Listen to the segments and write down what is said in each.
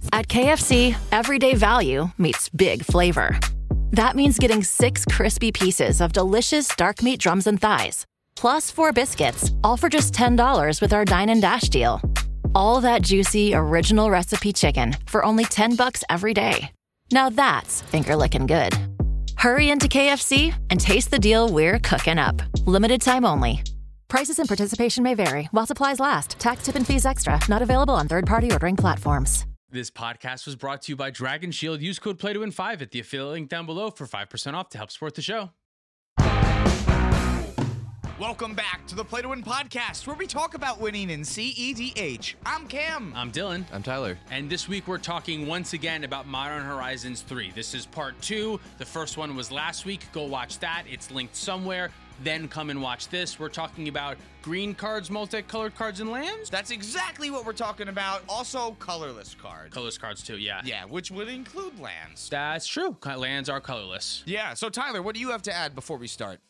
At KFC, everyday value meets big flavor. That means getting 6 crispy pieces of delicious dark meat drums and thighs, plus 4 biscuits, all for just $10 with our Dine and Dash deal. All that juicy, original recipe chicken for only $10 every day. Now that's finger-licking good. Hurry into KFC and taste the deal we're cooking up. Limited time only. Prices and participation may vary. While supplies last. Tax, tip, and fees extra. Not available on third-party ordering platforms. This podcast was brought to you by Dragon Shield. Use code PLAY2WIN5 at the affiliate link down below for 5% off to help support the show. Welcome back to the Play to Win podcast, where we talk about winning in CEDH. I'm Cam. I'm Dylan. I'm Tyler. And this week we're talking once again about Modern Horizons 3. This is part 2. The first one was last week. Go watch that. It's linked somewhere. Then come and watch this. We're talking about green cards, multicolored cards, and lands. That's exactly what we're talking about. Also, colorless cards. Colorless cards too, yeah. Yeah, which would include lands. That's true. Lands are colorless. Yeah, so Tyler, what do you have to add before we start?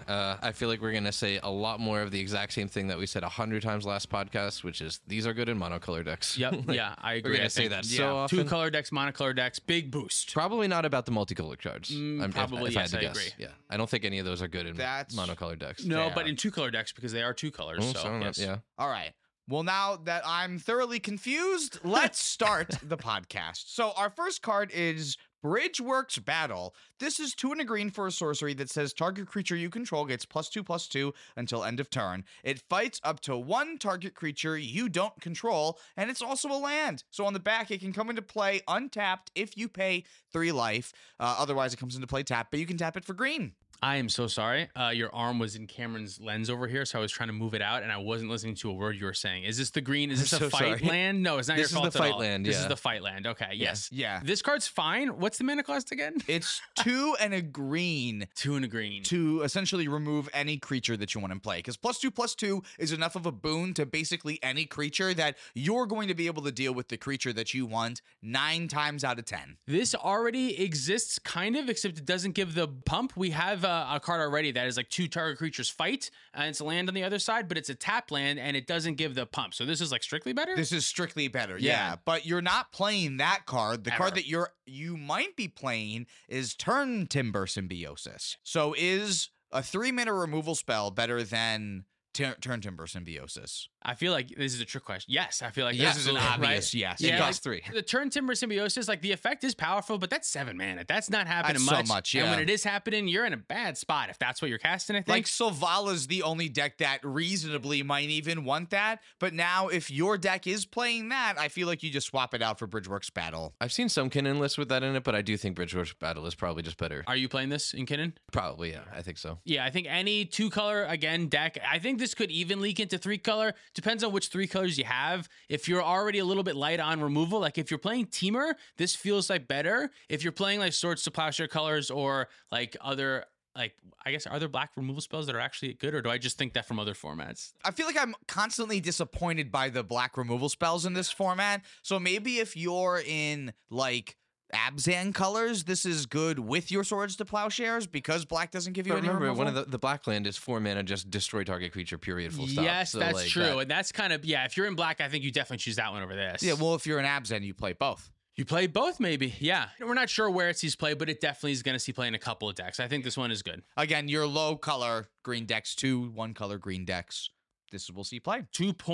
I feel like we're going to say a lot more of the exact same thing that we said 100 times last podcast, which is these are good in monocolor decks. Yep, yeah, I agree. We're going to say that so often. 2 color decks, monocolor decks, big boost. Probably not about the multicolored cards. Probably, if yes, I had to I guess. agree. Yeah, I don't think any of those are good in monocolored decks. No, Fair. but in 2 color decks because they are 2 colors. Yes. Yeah. All right. Well, now that I'm thoroughly confused, let's start the podcast. So our first card is Bridgeworks Battle. This is 2 and a green for a sorcery that says target creature you control gets +2/+2 until end of turn. It fights up to 1 target creature you don't control, and it's also a land. So on the back, it can come into play untapped if you pay 3 life. Otherwise, it comes into play tapped, but you can tap it for green. I am so sorry. Your arm was in Cameron's lens over here, so I was trying to move it out, and I wasn't listening to a word you were saying. Is this the green? Is this a fight land? No, it's not your fault at all. This is the fight land, This is the fight land. Okay, yes. Yeah. This card's fine. What's the mana cost again? It's 2 and a green 2 and a green. to essentially remove any creature that you want in play. Because +2/+2 is enough of a boon to basically any creature that you're going to be able to deal with the creature that you want 9 times out of 10. This already exists, kind of, except it doesn't give the pump. We have a card already that is like 2 target creatures fight, and it's a land on the other side, but it's a tap land, and it doesn't give the pump. So this is like strictly better? This is strictly better, Yeah. but you're not playing that card. The Ever. card that you might be playing is Turn Timber Symbiosis. So is a 3-mana removal spell better than Turn Timber Symbiosis? I feel like this is a trick question. Yes, I feel like This is an absolutely, obvious right? yes. It Yeah, costs 3. The Turn Timber Symbiosis, like the effect is powerful, but that's 7 mana. That's not happening That's so much, And yeah. when it is happening, you're in a bad spot if that's what you're casting, I think. Like Sylvala's the only deck that reasonably might even want that. But now if your deck is playing that, I feel like you just swap it out for Bridgeworks Battle. I've seen some Kinnan lists with that in it, but I do think Bridgeworks Battle is probably just better. Are you playing this in Kinnan? Probably, yeah. I think so. Yeah, I think any 2-color, again, deck, I think this could even leak into 3-color. Depends on which 3 colors you have. If you're already a little bit light on removal, like if you're playing Teamer, this feels like better. If you're playing like Swords to Plowshare colors or like other, like, I guess, are there black removal spells that are actually good, or do I just think that from other formats? I feel like I'm constantly disappointed by the black removal spells in this format. So maybe if you're in like Abzan colors, this is good with your Swords to Plowshares because black doesn't give you But any remember, removal. one of the black land is 4 mana, just destroy target creature, period, full stop. Yes, So, that's like, true. that- And that's kind of, yeah, if you're in black, I think you definitely choose that one over this. Yeah, well, if you're an Abzan, you play both. You play both, maybe. Yeah. We're not sure where it sees play, but it definitely is going to see play in a couple of decks. I think this one is good. Again, your low color green decks, 2 1-color green decks. This will see play.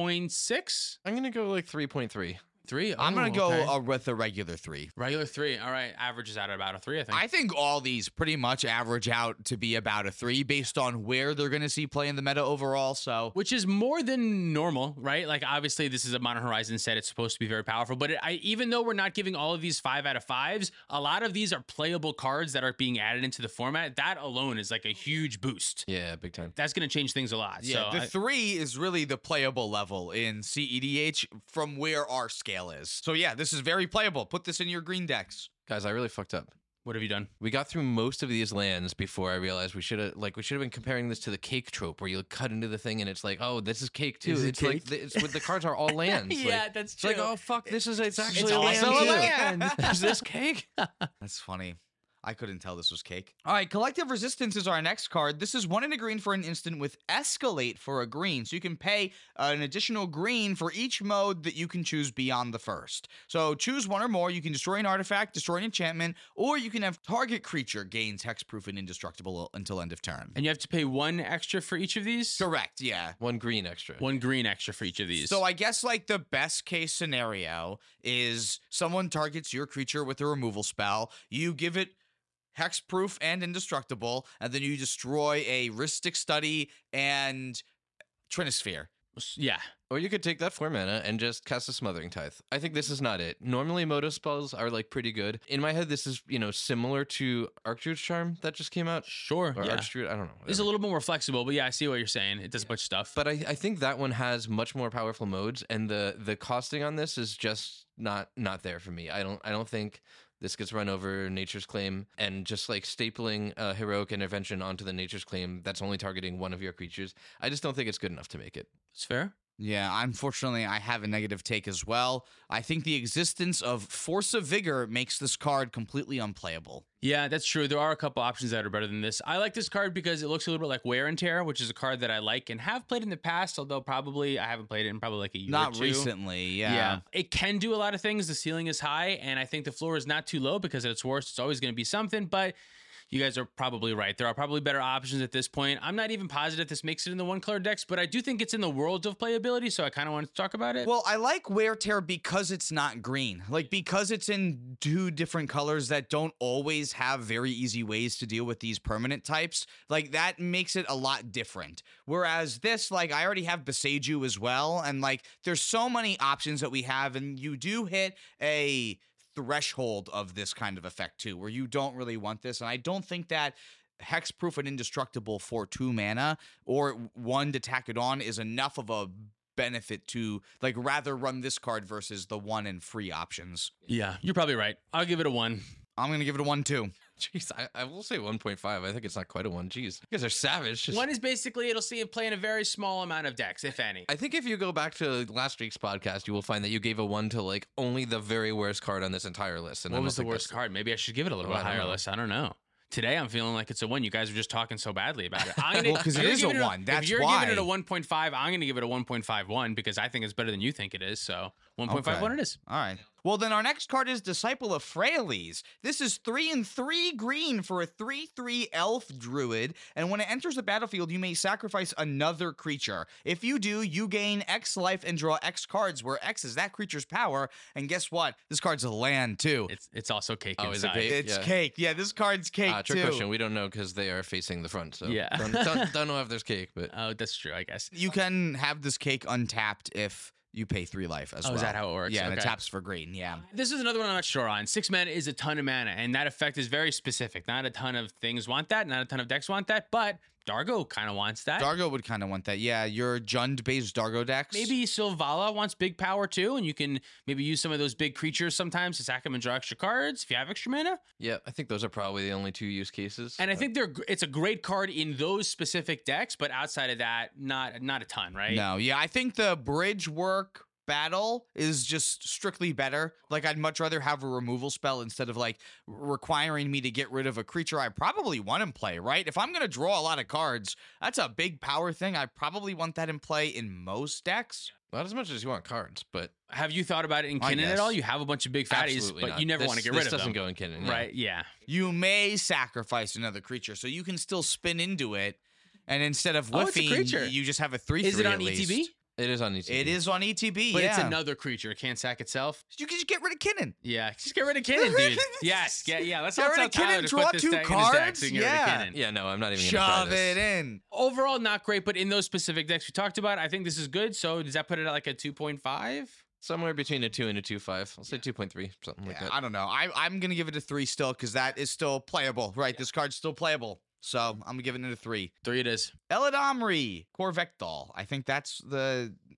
2.6? I'm going to go like 3.3. 3? I'm going to Oh, go okay. with a regular 3. Regular 3. All right. Averages out at about a 3, I think. I think all these pretty much average out to be about a 3 based on where they're going to see play in the meta overall. So Which is more than normal, right? Like, obviously, this is a Modern Horizon set. It's supposed to be very powerful. But even though we're not giving all of these 5 out of 5s, a lot of these are playable cards that are being added into the format. That alone is like a huge boost. Yeah, big time. That's going to change things a lot. yeah, So the 3 is really the playable level in CEDH from where our scale is. So yeah, this is very playable. Put this in your green decks. Guys, I really fucked up. what have you done? We got through most of these lands before I realized we should have been comparing this to the cake trope where you cut into the thing and it's like, oh, this is cake too. Is it It's like cake? it's with the cards are all lands. Yeah, Like, that's it's like, true. oh fuck, it's actually It's a also land. a too. land. Is this cake? That's funny. I couldn't tell this was cake. All right, Collective Resistance is our next card. This is 1 and a green for an instant with Escalate for a green. So you can pay an additional green for each mode that you can choose beyond the first. So choose one or more. You can destroy an artifact, destroy an enchantment, or you can have target creature gains hexproof and indestructible until end of turn. And you have to pay 1 extra for each of these? Correct, yeah. 1 green extra. 1 green extra for each of these. So I guess like the best case scenario is someone targets your creature with a removal spell. You give it hexproof and indestructible, and then you destroy a Rhystic Study and Trinisphere. Yeah. Or you could take that 4 mana and just cast a Smothering Tithe. I think this is not it. Normally, Moto spells are like pretty good. In my head, this is, similar to Archdruid's Charm that just came out. Sure. Or Yeah. Archdruid, I don't know. It's a little bit more flexible, but yeah, I see what you're saying. It does a bunch of stuff. But I think that one has much more powerful modes, and the costing on this is just not there for me. I don't think this gets run over Nature's Claim, and just like stapling a Heroic Intervention onto the Nature's Claim that's only targeting one of your creatures. I just don't think it's good enough to make it. It's fair. Yeah, unfortunately, I have a negative take as well. I think the existence of Force of Vigor makes this card completely unplayable. Yeah, that's true. There are a couple options that are better than this. I like this card because it looks a little bit like Wear and Tear, which is a card that I like and have played in the past, although probably I haven't played it in probably like a year or Not two. recently, yeah. It can do a lot of things. The ceiling is high, and I think the floor is not too low because at its worst, it's always going to be something, but you guys are probably right. There are probably better options at this point. I'm not even positive this makes it in the 1-color decks, but I do think it's in the world of playability, so I kind of wanted to talk about it. Well, I like Wear Tear because it's not green. Like, because it's in 2 different colors that don't always have very easy ways to deal with these permanent types. Like, that makes it a lot different. Whereas this, like, I already have Beseiju as well, and, like, there's so many options that we have, and you do hit a threshold of this kind of effect too, where you don't really want this. And I don't think that hexproof and indestructible for 2 mana or 1 to tack it on is enough of a benefit to like rather run this card versus the 1 and free options. Yeah, you're probably right. I'll give it a 1. I'm gonna give it a 1 too. Jeez, I will say 1.5. I think it's not quite a 1. Jeez, you guys are savage. Just... 1 is basically, it'll see it play in a very small amount of decks, if any. I think if you go back to last week's podcast, you will find that you gave a 1 to like only the very worst card on this entire list. And What was the worst card? Maybe I should give it a little bit higher list. I don't know. Today I'm feeling like it's a 1. You guys are just talking so badly about it. I'm gonna, Well, because it is a 1. That's if you're why. giving it a 1.5, I'm going to give it a 1.51 because I think it's better than you think it is. So 1.51 it is. All right. Well, then our next card is Disciple of Freyalise. This is 3 and 3 green for a 3/3 elf druid, and when it enters the battlefield, you may sacrifice another creature. If you do, you gain X life and draw X cards, where X is that creature's power. And guess what? This card's a land too. It's also cake Oh, is it inside. cake? It's Yeah. cake. Yeah, this card's cake Trick too. question. We don't know because they are facing the front. So Yeah. don't know if there's cake, but Oh, that's true, I guess. You can have this cake untapped if you pay 3 life as well. Oh, is that how it works? Yeah, and it Okay. taps for green. Yeah. This is another one I'm not sure on. 6 mana is a ton of mana, and that effect is very specific. Not a ton of things want that, not a ton of decks want that, but Dargo kind of wants that. Dargo would kind of want that. Yeah, your Jund-based Dargo decks. Maybe Sylvala wants big power too, and you can maybe use some of those big creatures sometimes to sack them and draw extra cards if you have extra mana. yeah, I think those are probably the only 2 use cases. And I think it's a great card in those specific decks, but outside of that, not a ton, right? No, yeah, I think the bridge work battle is just strictly better. Like, I'd much rather have a removal spell instead of like requiring me to get rid of a creature I probably want in play, right? If I'm gonna draw a lot of cards, that's a big power thing. I probably want that in play in most decks. Not as much as you want cards, but Have you thought about it in I Kinnan at guess. all? You have a bunch of big fatties, absolutely but not. you never This- want to get this rid of them. doesn't go in Kinnan, yeah. Right? Yeah. You may sacrifice another creature, so you can still spin into it, and instead of Oh, it's a whiffing, creature. you just have a 3/3. Is it on at least. ETB? It is on ETB. It is on ETB, But yeah. it's another creature. It can't sack itself. You can just get rid of Kinnan. Yeah, just get rid of Kinnan, dude. Yes, yeah. Let's Get all rid tell of Tyler Kinnan, to draw put this 2 deck in his deck cards? so he can get rid of Yeah. Kinnan. Yeah, no, I'm not even gonna try Shove this. it in. Overall, not great, but in those specific decks we talked about, I think this is good. So does that put it at like a 2.5? Somewhere between a 2 and a 2.5. I'll say 2.3, something like Yeah, that. I don't know. I'm going to give it a 3 still because that is still playable, right? This card's still playable. So I'm going to give it a 3. 3 it is. Eladamri, Corvectol. I think that's the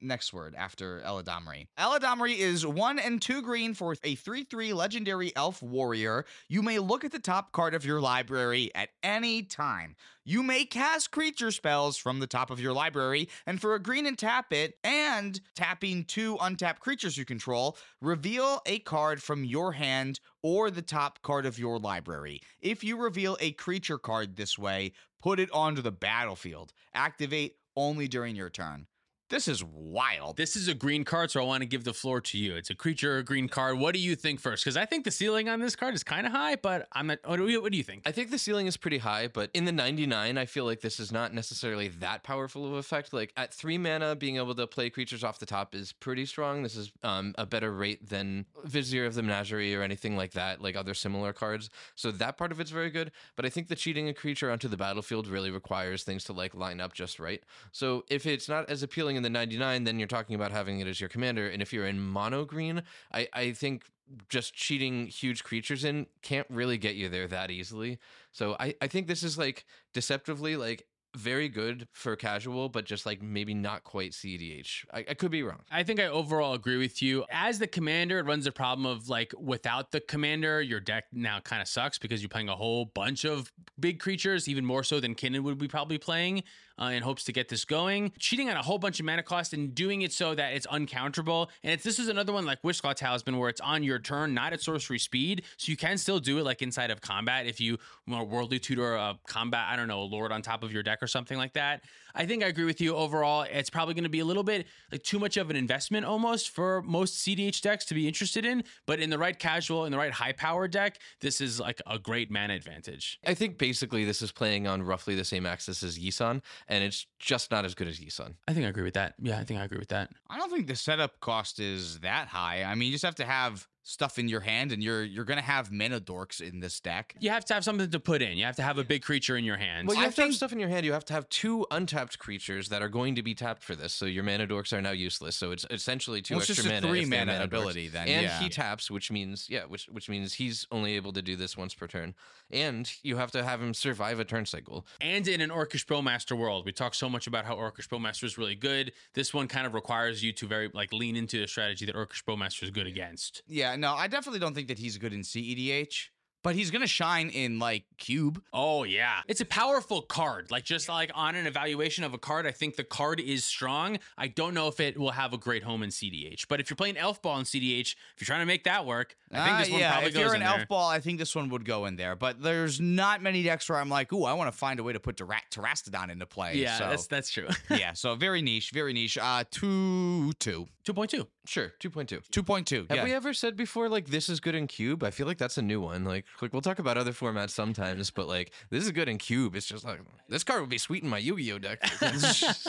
next word after Eladamri. Eladamri is 1 and 2 green for a 3/3 legendary elf warrior. You may look at the top card of your library at any time. You may cast creature spells from the top of your library, and for a green and tap it, and tapping 2 untapped creatures you control, reveal a card from your hand or the top card of your library. If you reveal a creature card this way, put it onto the battlefield. Activate only during your turn. This is wild. This is a green card, so I want to give the floor to you. It's a creature, a green card. What do you think first? Because I think the ceiling on this card is kind of high, but I'm not. What do you think? I think the ceiling is pretty high, but in the 99, I feel like this is not necessarily that powerful of an effect. Like at 3 mana, being able to play creatures off the top is pretty strong. This is a better rate than Vizier of the Menagerie or anything like that, like other similar cards. So that part of it's very good. But I think the cheating a creature onto the battlefield really requires things to like line up just right. So if it's not as appealing in the 99, then you're talking about having it as your commander. And if you're in mono green, I think just cheating huge creatures in can't really get you there that easily. So I think this is like deceptively like very good for casual, but just like maybe not quite CEDH. I could be wrong. I think I overall agree with you. As the commander, it runs the problem of like without the commander, your deck now kind of sucks because you're playing a whole bunch of big creatures, even more so than Kinnan would be probably playing. In hopes to get this going, cheating on a whole bunch of mana cost and doing it so that it's uncounterable. And this is another one like Wishclaw Talisman where it's on your turn, not at sorcery speed. So you can still do it like inside of combat if you want Worldly Tutor a combat, I don't know, a lord on top of your deck or something like that. I think I agree with you overall. It's probably going to be a little bit like too much of an investment almost for most CDH decks to be interested in. But in the right casual, in the right high power deck, this is like a great mana advantage. I think basically this is playing on roughly the same axis as Yisan, and it's just not as good as Yisan. I think I agree with that. Yeah, I think I agree with that. I don't think the setup cost is that high. I mean, you just have to have stuff in your hand, and you're gonna have mana dorks in this deck. You have to have something to put in. You have to have a big creature in your hand. Well, you have to have stuff in your hand. You have to have 2 untapped creatures that are going to be tapped for this. So your mana dorks are now useless. So it's essentially 2 extra mana. It's just a 3 if they're mana ability dorks. then. And yeah. he taps, which means which means he's only able to do this once per turn. And you have to have him survive a turn cycle. And in an Orcish Bowmaster world, we talk so much about how Orcish Bowmaster is really good. This one kind of requires you to very like lean into the strategy that Orcish Bowmaster is good against. Yeah, no, I definitely don't think that he's good in CEDH, but he's gonna shine in like Cube. Oh yeah, it's a powerful card. Like just like on an evaluation of a card, I think the card is strong. I don't know if it will have a great home in CDH, but if you're playing Elf Ball in CDH, if you're trying to make that work, I think this one probably if goes you're in an there. Elf Ball, I think this one would go in there. But there's not many decks where I'm like, ooh, I want to find a way to put Terastodon into play. Yeah, so, that's true. yeah, so very niche, very niche. 2.2. 2.2. Sure, 2.2. 2.2. Have yeah. we ever said before like this is good in Cube? I feel like that's a new one. Like we'll talk about other formats sometimes, but like this is good in Cube. It's just like this card would be sweet in my Yu-Gi-Oh deck. This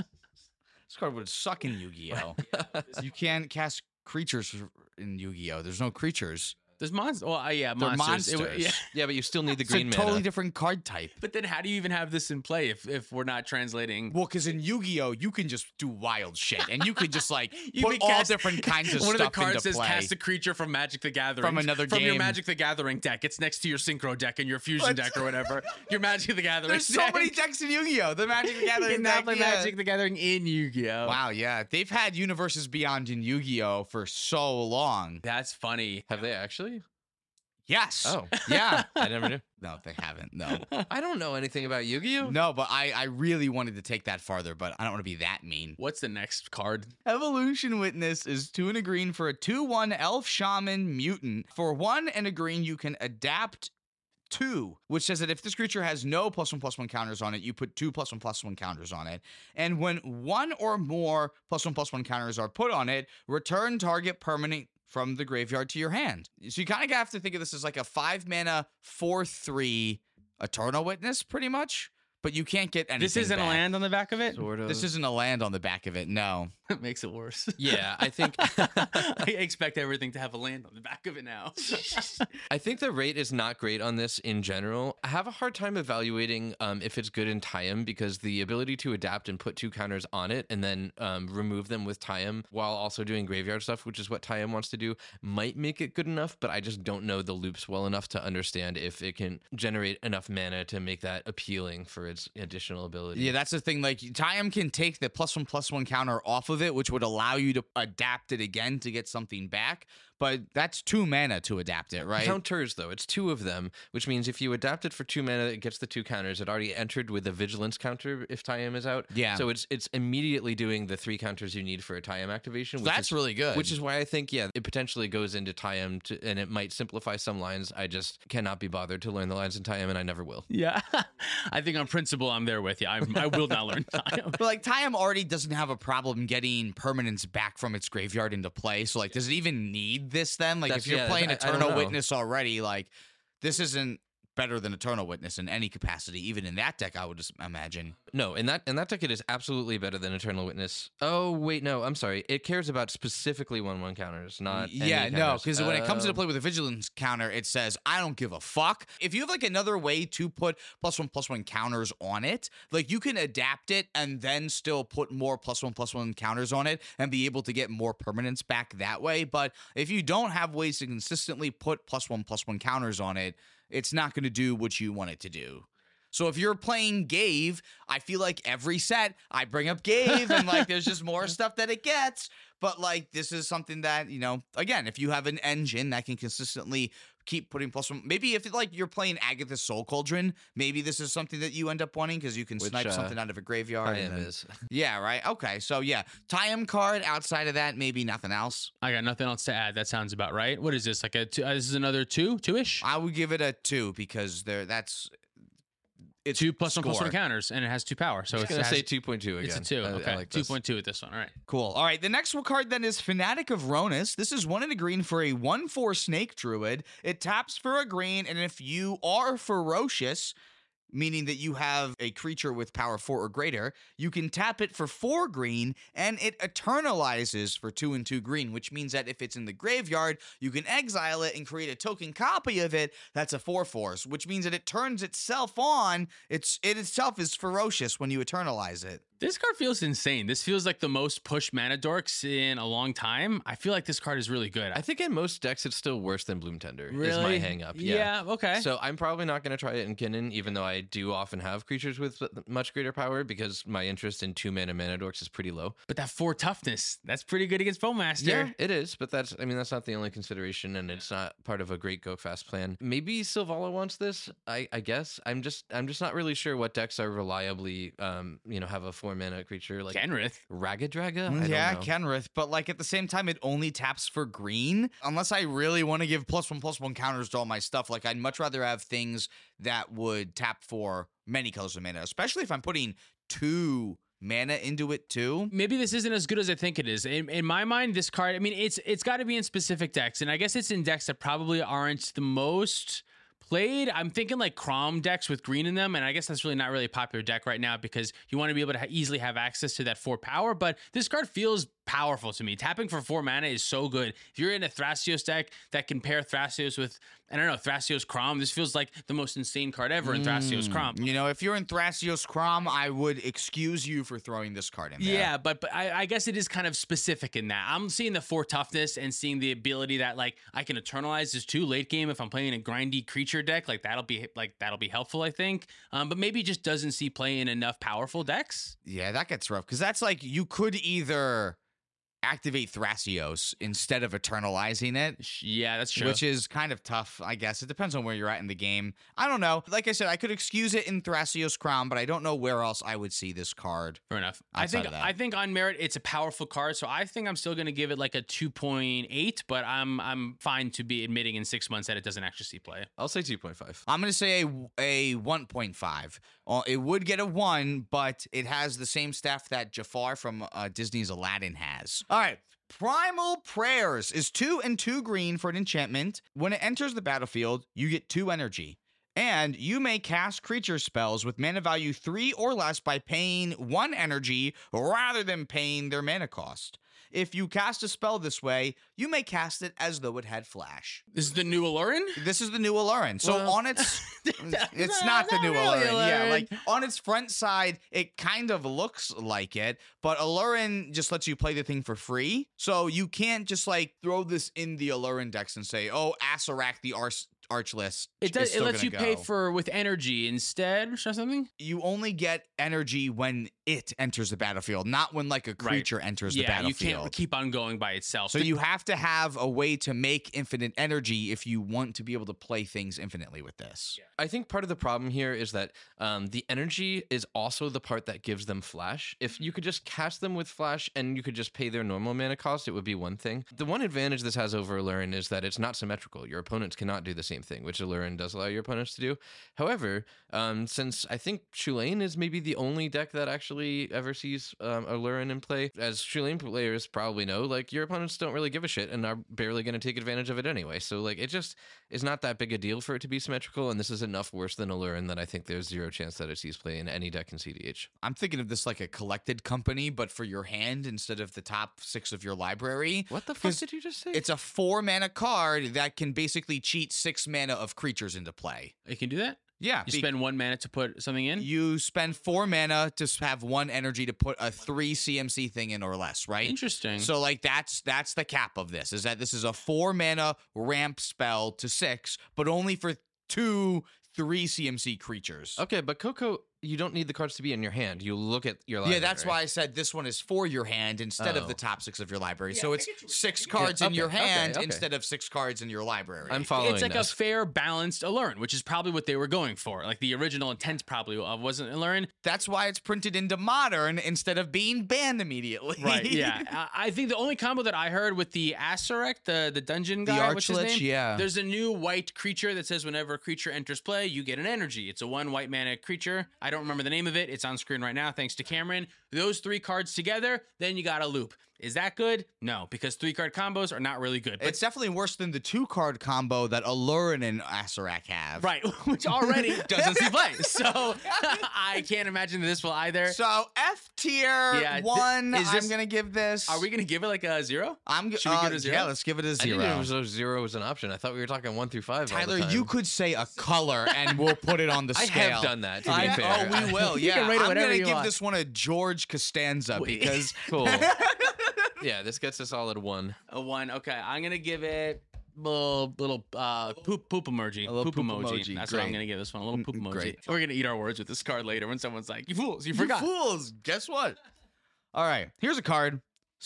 card would suck in Yu-Gi-Oh. You can't cast creatures in Yu-Gi-Oh. There's no creatures. There's monsters. Well, yeah, They're monsters. monsters. Yeah, but you still need the It's green a mana. totally different card type. But then how do you even have this in play if we're not translating? Well, because in Yu-Gi-Oh, you can just do wild shit, and you could just like You put can all cast- different kinds of One of stuff the cards into says play. cast a creature from Magic the Gathering. From another From your game. Magic the Gathering deck. It's next to your Synchro deck and your Fusion deck or whatever. Your Magic the Gathering There's so deck. many decks in Yu-Gi-Oh. The Magic the You Gathering can now deck. play yeah. Magic the Gathering in Yu-Gi-Oh. Wow, yeah, they've had Universes Beyond in Yu-Gi-Oh for so long. That's funny. Have they actually? Yes. Oh, yeah. I never knew. No, they haven't. No. I don't know anything about Yu-Gi-Oh. No, but I really wanted to take that farther, but I don't want to be that mean. What's the next card? Evolution Witness is 2 and a green for a 2/1 Elf Shaman Mutant. For 1 and a green, you can adapt 2, which says that if this creature has no +1/+1 counters on it, you put 2 +1/+1 counters on it. And when 1 or more +1/+1 counters are put on it, return target permanent from the graveyard to your hand. So you kind of have to think of this as like a 5 mana 4/3 Eternal Witness, pretty much. But you can't get anything This isn't back. a land on the back of it? Sort of. This isn't a land on the back of it, no. It makes it worse. Yeah, I think I expect everything to have a land on the back of it now. I think the rate is not great on this in general. I have a hard time evaluating if it's good in Tayum because the ability to adapt and put 2 counters on it and then remove them with Tayum while also doing graveyard stuff, which is what Tayum wants to do, might make it good enough, but I just don't know the loops well enough to understand if it can generate enough mana to make that appealing for its additional ability. Yeah, that's the thing. Like, Tayam can take the +1/+1 counter off of it, which would allow you to adapt it again to get something back. But that's 2 mana to adapt it, right? Counters, though. It's 2 of them, which means if you adapt it for 2 mana, it gets the 2 counters. It already entered with a Vigilance counter if Tayam is out. Yeah. So it's immediately doing the 3 counters you need for a Tayam activation. Which That's is really good. Which is why I think, yeah, it potentially goes into Tayam, and it might simplify some lines. I just cannot be bothered to learn the lines in Tayam, and I never will. Yeah, I think on principle, I'm there with you. I will not learn Tayam. But like Tayam already doesn't have a problem getting permanents back from its graveyard into play. So like, does it even need this then? Like, if you're playing I don't Eternal know. Witness already, like, this isn't better than Eternal Witness in any capacity. Even in that deck, I would just imagine. No, in that deck, it is absolutely better than Eternal Witness. Oh, wait, no, I'm sorry. It cares about specifically 1/1 counters, not Yeah, any no, counters. because when it comes into play with a Vigilance counter, it says, I don't give a fuck. If you have like another way to put +1/+1 counters on it, like you can adapt it and then still put more +1/+1 counters on it and be able to get more permanents back that way. But if you don't have ways to consistently put +1/+1 counters on it, it's not going to do what you want it to do. So if you're playing Gave, I feel like every set I bring up Gave and like there's just more stuff that it gets. But like this is something that, you know, again, if you have an engine that can consistently keep putting +1, maybe if like you're playing Agatha's Soul Cauldron, maybe this is something that you end up wanting because you can snipe something out of a graveyard. Tayam is. Yeah, right. Okay, so yeah, Tayam card. Outside of that, maybe nothing else. I got nothing else to add. That sounds about right. What is this? Like this is another 2-ish? I would give it a 2 because it's 2 +1/+1 score. counters, and it has 2 power. So I was it's going to say 2.2 again. It's a 2. I Okay, like this. 2.2 with this one. All right. Cool. All right. The next card then is Fanatic of Ronus. This is 1 and a green for a 1/4 Snake Druid. It taps for a green, and if you are ferocious, meaning that you have a creature with power 4 or greater, you can tap it for 4 green, and it eternalizes for 2 and 2 green, which means that if it's in the graveyard, you can exile it and create a token copy of it that's a 4/4, which means that it turns itself on. It itself is ferocious when you eternalize it. This card feels insane. This feels like the most pushed mana dorks in a long time. I feel like this card is really good. I think in most decks, it's still worse than Bloom Tender, is Really? my hang up. Yeah, okay. So I'm probably not going to try it in Kinnan, even though I do often have creatures with much greater power because my interest in 2 mana dorks is pretty low. But that 4 toughness, that's pretty good against Bowmaster. Yeah, it is, but that's not the only consideration, and it's not part of a great go fast plan. Maybe Sylvala wants this. I guess I'm just not really sure what decks are reliably have a 4 mana creature like Kenrith. Ragged Draga. Yeah, I don't know. Kenrith, but like at the same time, it only taps for green. Unless I really want to give +1/+1 counters to all my stuff, like I'd much rather have things that would tap for many colors of mana, especially if I'm putting 2 mana into it too. Maybe this isn't as good as I think it is. In my mind, this card, I mean, it's got to be in specific decks, and I guess it's in decks that probably aren't the most played. I'm thinking like Crom decks with green in them, and I guess that's really not really a popular deck right now because you want to be able to easily have access to that 4 power, but this card feels powerful to me. Tapping for 4 mana is so good. If you're in a Thrasios deck that can pair Thrasios with, I don't know, Thrasios Crom, this feels like the most insane card ever in Thrasios Crom. You know, if you're in Thrasios Crom, I would excuse you for throwing this card in there. Yeah, but I guess it is kind of specific in that. I'm seeing the 4 toughness and seeing the ability that like I can eternalize this 2 late game if I'm playing a grindy creature deck. Like that'll be helpful, I think. But maybe just doesn't see play in enough powerful decks. Yeah, that gets rough because that's like you could either activate Thrasios instead of eternalizing it. Yeah, that's true. Which is kind of tough, I guess. It depends on where you're at in the game. I don't know. Like I said, I could excuse it in Thrasios Crown, but I don't know where else I would see this card. Fair enough. outside of that. I think on merit it's a powerful card, so I think I'm still going to give it like a 2.8, but I'm fine to be admitting in 6 months that it doesn't actually see play. I'll say 2.5. I'm going to say a 1.5. It would get a 1, but it has the same staff that Jafar from Disney's Aladdin has. All right. Primal Prayers is 2 and 2 green for an enchantment. When it enters the battlefield, you get 2 energy. And you may cast creature spells with mana value 3 or less by paying 1 energy rather than paying their mana cost. If you cast a spell this way, you may cast it as though it had flash. This is the new Alurin? This is the new Alurin. So Well, on its... it's not the new really Alurin. Yeah, Alurin. like on its front side, it kind of looks like it, but Alurin just lets you play the thing for free. So you can't just like throw this in the Alurin decks and say, oh, Asarak the Archless. It does. is still It lets gonna you pay go. for with energy instead or something. You only get energy when it enters the battlefield, not when like a creature enters the Yeah, you battlefield. can't keep on going by itself. So you have to have a way to make infinite energy if you want to be able to play things infinitely with this. I think part of the problem here is that the energy is also the part that gives them flash. If you could just cast them with flash and you could just pay their normal mana cost, it would be one thing. The one advantage this has over Aluren is that it's not symmetrical. Your opponents cannot do the same thing, which Aluren does allow your opponents to do. However, since I think Shulane is maybe the only deck that actually ever sees Aluren in play, as Shulane players probably know, like your opponents don't really give a shit and are barely going to take advantage of it anyway. So like it just is not that big a deal for it to be symmetrical, and this is enough worse than Aluren that I think there's zero chance that it sees play in any deck in CDH. I'm thinking of this like a collected company, but for your hand instead of the top 6 of your library. What the fuck 'Cause did you just say? It's a 4 mana card that can basically cheat 6 mana of creatures into play. You can do that. Yeah. You spend 1 mana to put something in. You spend 4 mana to have 1 energy to put a 3 CMC thing in or less, right? Interesting. So like that's the cap of this, is that this is a 4 mana ramp spell to 6, but only for 2 3 CMC creatures. Okay, but Coco, you don't need the cards to be in your hand. You look at your library. Yeah, that's why I said this one is for your hand instead of the Oh. top 6 of your library. So it's 6 cards in okay, your hand okay. instead of 6 cards in your library. I'm following It's like this. a fair, balanced Aluren, which is probably what they were going for. Like the original intent probably wasn't Aluren. That's why it's printed into Modern instead of being banned immediately. Right, yeah. I think the only combo that I heard with the Asurek, the dungeon The guy, what's his Archlich, name? yeah. There's a new white creature that says whenever a creature enters play, you get an energy. It's a 1 white mana creature. I don't remember the name of it. It's on screen right now, thanks to Cameron. Those 3 cards together, then you got a loop. Is that good? No, because 3-card combos are not really good. But It's definitely worse than the 2-card combo that Aluren and Asarak have. right, which already doesn't see play. So I can't imagine that this will either. So F tier Yeah, 1, is this- I'm gonna give this. Are we going to give it like a 0? I'm Should we give it a 0? Yeah, let's give it a I 0. didn't know it was 0 was an option. I thought we were talking 1 through 5. all the Tyler, time. you could say a color and we'll put it on the I scale. have done that. To be I- fair, Oh, we will. You Yeah, can rate it I'm whatever gonna you give want. this one a George Costanza because Cool. Yeah, this gets a solid 1. A 1. Okay, I'm going to give it a little poop emoji. A little poop poop emoji. emoji. That's what I'm Great. going to give this one. A little poop emoji. Great. We're going to eat our words with this card later when someone's like, you fools, you You forgot. fools. Guess what? All right, here's a card.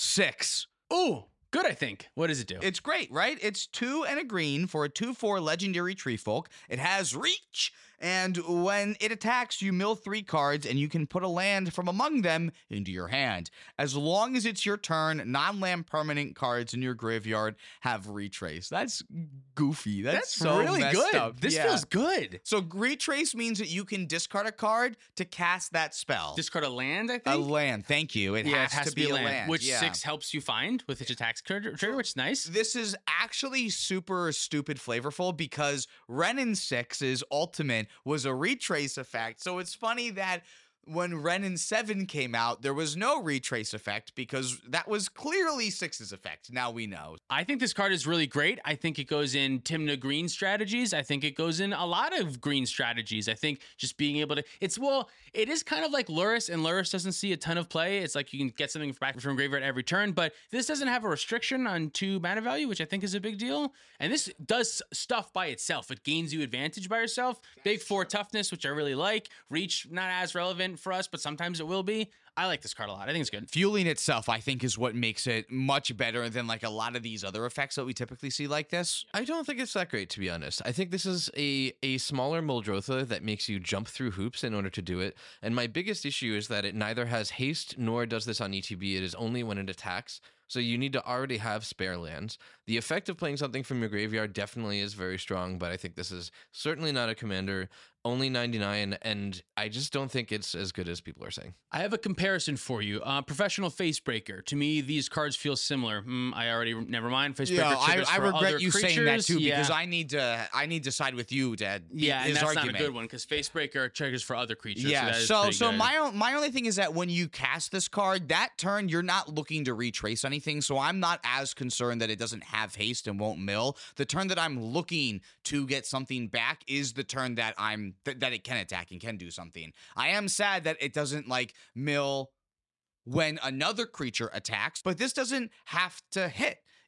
6. Ooh, good, I think. What does it do? It's great, right? It's 2 and a green for a 2/4 legendary tree folk. It has reach, and when it attacks, you mill 3 cards, and you can put a land from among them into your hand. As long as it's your turn, non-land permanent cards in your graveyard have retrace. That's goofy. That's so really messed good. up. This Yeah. feels good. So retrace means that you can discard a card to cast that spell. Discard a land, I A think. land. Thank you. It has to be a land. which yeah. 6 helps you find with its attacks trigger, which is nice. This is actually super stupid flavorful because Renin 6's ultimate was a retrace effect. So it's funny that when Renin 7 came out, there was no retrace effect because that was clearly 6's effect. Now we know. I think this card is really great. I think it goes in Timna green strategies. I think it goes in a lot of green strategies. I think just being able to, it is kind of like Lurrus, and Lurrus doesn't see a ton of play. It's like you can get something back from graveyard every turn, but this doesn't have a restriction on 2 mana value, which I think is a big deal. And this does stuff by itself. It gains you advantage by yourself. Big 4 toughness, which I really like. Reach, not as relevant for us, but sometimes it will be. I like this card a lot. I think it's good. Fueling itself, I think, is what makes it much better than like a lot of these other effects that we typically see like this. I don't think it's that great, to be honest. I think this is a smaller Muldrotha that makes you jump through hoops in order to do it. And my biggest issue is that it neither has haste nor does this on ETB. It is only when it attacks. So you need to already have spare lands. The effect of playing something from your graveyard definitely is very strong, but I think this is certainly not a commander. Only 99, and I just don't think it's as good as people are saying. I have a comparison for you. Professional Facebreaker. To me, these cards feel similar. I already never mind. Facebreaker. Yeah, triggers I for regret other you saying that creatures. too Yeah. because I need to side with you, Dad. Yeah, and his that's argument. not a good one because Facebreaker triggers for other creatures. Yeah, that is so pretty good. my only thing is that when you cast this card, that turn you're not looking to retrace anything, so I'm not as concerned that it doesn't have haste and won't mill. The turn that I'm looking to get something back is the turn that that it can attack and can do something. I am sad that it doesn't like mill when another creature attacks, but this doesn't have to hit.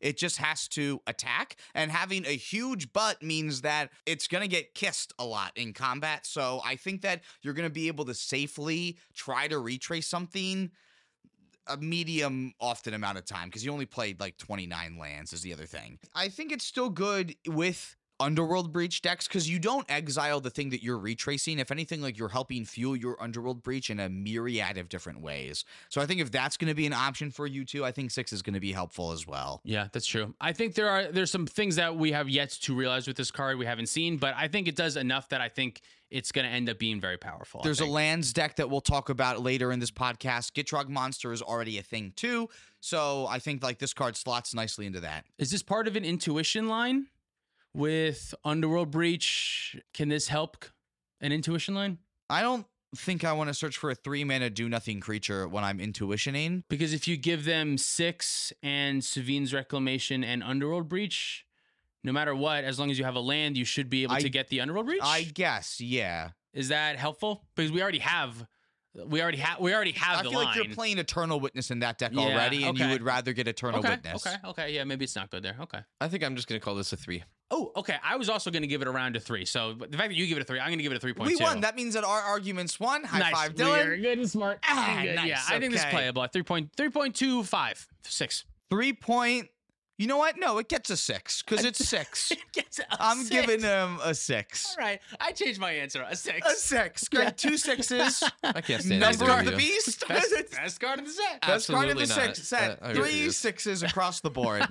It just has to attack, and having a huge butt means that it's going to get kissed a lot in combat. So I think that you're going to be able to safely try to retrace something a medium often amount of time, because you only played like 29 lands is the other thing. I think it's still good with Underworld Breach decks because you don't exile the thing that you're retracing. If anything, like you're helping fuel your Underworld Breach in a myriad of different ways. So I think if that's going to be an option for you too, I think 6 is going to be helpful as well. Yeah, that's true. I think there's some things that we have yet to realize with this card we haven't seen, but I think it does enough that I think it's going to end up being very powerful. There's a lands deck that we'll talk about later in this podcast. Gitrog Monster is already a thing too. So I think like this card slots nicely into that. Is this part of an intuition line? With Underworld Breach, can this help an intuition line? I don't think I want to search for a 3-mana do-nothing creature when I'm intuitioning. Because if you give them 6 and Savine's Reclamation and Underworld Breach, no matter what, as long as you have a land, you should be able to get the Underworld Breach? I guess, yeah. Is that helpful? Because we already have the line. I feel like you're playing Eternal Witness in that deck already, and you would rather get Eternal Witness. Okay, yeah, maybe it's not good there. Okay. I think I'm just going to call this a 3. Oh, okay. I was also going to give it around a 3. So the fact that you give it a 3, I'm going to give it a 3.2. We won. That means that our arguments won. High five, Dylan. We're good and smart. Good. Nice. Yeah, I think this is playable. 3.25, 6. 3 point. You know what? No, it gets a 6 because it's 6. It gets a I'm 6. giving him a 6. All right. I changed my answer. A 6. A 6. Great. Yeah. 2 6s. I can't stand Number of the you. beast. Best card in the set. Best card in the Absolutely not. set. I 3 refuse. 6s across the board.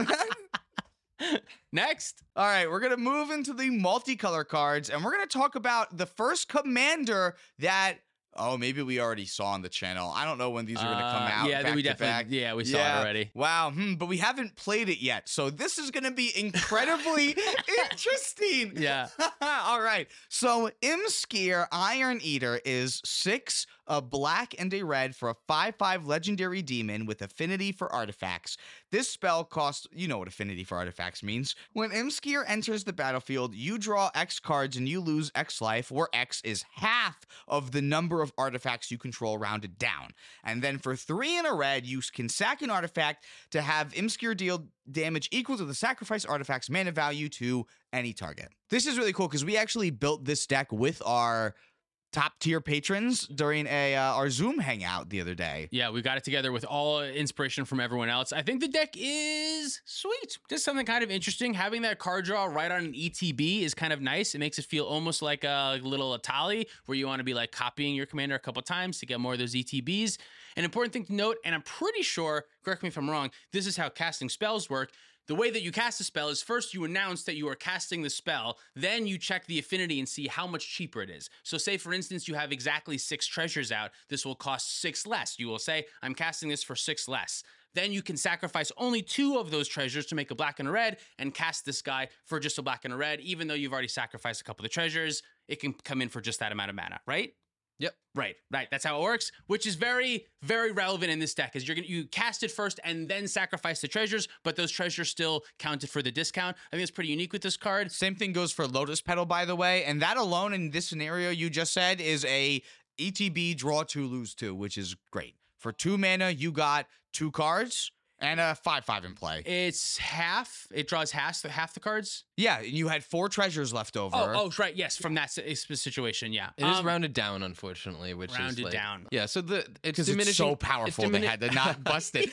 Next. All right, we're going to move into the multicolor cards, and we're going to talk about the first commander that, maybe we already saw on the channel. I don't know when these are going to come out. Yeah, back we to definitely, back. yeah, we saw it already. Wow, but we haven't played it yet, so this is going to be incredibly interesting. Yeah. All right, so Imskir Iron Eater is 6, a black and a red for a 5/5 legendary demon with affinity for artifacts. This spell costs, you know what affinity for artifacts means. When Imskir enters the battlefield, you draw X cards and you lose X life, where X is half of the number of artifacts you control rounded down. And then for 3 and a red, you can sack an artifact to have Imskir deal damage equal to the sacrifice artifact's mana value to any target. This is really cool because we actually built this deck with our top tier patrons during our Zoom hangout the other day. Yeah, we got it together with all inspiration from everyone else. I think the deck is sweet. Just something kind of interesting. Having that card draw right on an ETB is kind of nice. It makes it feel almost like a little Atali where you want to be like copying your commander a couple times to get more of those ETBs. An important thing to note, and I'm pretty sure, correct me if I'm wrong, this is how casting spells work. The way that you cast a spell is first you announce that you are casting the spell, then you check the affinity and see how much cheaper it is. So say, for instance, you have exactly 6 treasures out. This will cost 6 less. You will say, I'm casting this for 6 less. Then you can sacrifice only 2 of those treasures to make a black and a red and cast this guy for just a black and a red. Even though you've already sacrificed a couple of the treasures, it can come in for just that amount of mana, right? Yep. Right. That's how it works, which is very, very relevant in this deck, is you cast it first and then sacrifice the treasures, but those treasures still counted for the discount. I think it's pretty unique with this card. Same thing goes for Lotus Petal, by the way, and that alone in this scenario you just said is a ETB draw 2, lose 2, which is great. For 2 mana, you got 2 cards and a 5/5 in play. It's half. It draws half the cards. Yeah, you had 4 treasures left over. Oh, right. Yes, from that situation. Yeah, It is rounded down, unfortunately, which rounded is like, down. Yeah, so it's because diminishing. it's so powerful they had to not bust it.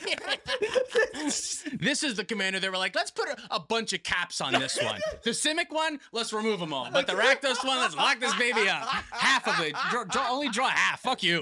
This is the commander. They were like, let's put a bunch of caps on this one. The Simic one, let's remove them all. But the Rakdos one, let's lock this baby up. Half of it. Only draw half. Fuck you.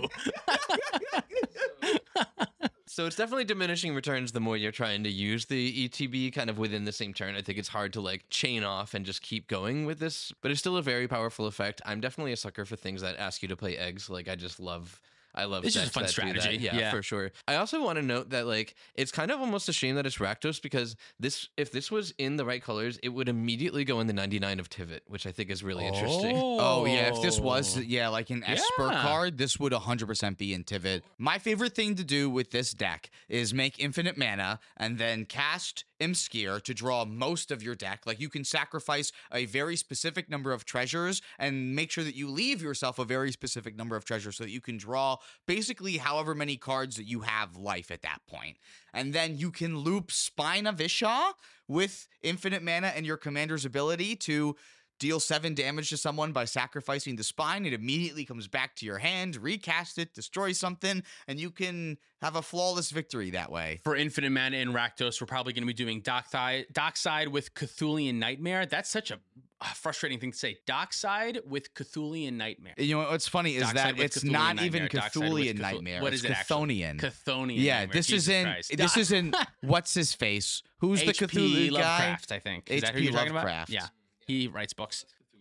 So it's definitely diminishing returns the more you're trying to use the ETB kind of within the same turn. I think it's hard to like chain off and just keep going with this, but it's still a very powerful effect. I'm definitely a sucker for things that ask you to play eggs. Like I love It's just a decks fun that do that. strategy. Yeah, Yeah. for sure. I also want to note that like it's kind of almost a shame that it's Rakdos because if this was in the right colors, it would immediately go in the 99 of Tivit, which I think is really interesting. Oh, yeah, if this was, like an Esper Yeah. card, this would 100% be in Tivit. My favorite thing to do with this deck is make infinite mana and then cast Imskir to draw most of your deck. Like, you can sacrifice a very specific number of treasures and make sure that you leave yourself a very specific number of treasures so that you can draw basically however many cards that you have life at that point. And then you can loop Spina Vishaw with infinite mana and your commander's ability to deal 7 damage to someone by sacrificing the spine. It immediately comes back to your hand, recast it, destroy something, and you can have a flawless victory that way. For infinite mana in Rakdos, we're probably going to be doing Dockside with Cthulian Nightmare. That's such a frustrating thing to say. Dockside with Cthulian Nightmare. You know what's funny is Dockside that with it's Cthulhian not Nightmare. even Dockside with Cthulian Nightmare. What it's is it actually? Chthonian. Chthonian Yeah, Nightmare. this Jesus isn't. Christ. This isn't. What's his face? Who's the H.P. Cthulhu guy? Lovecraft, I think. Is that who H.P. you're talking Lovecraft. about? Yeah. He writes books.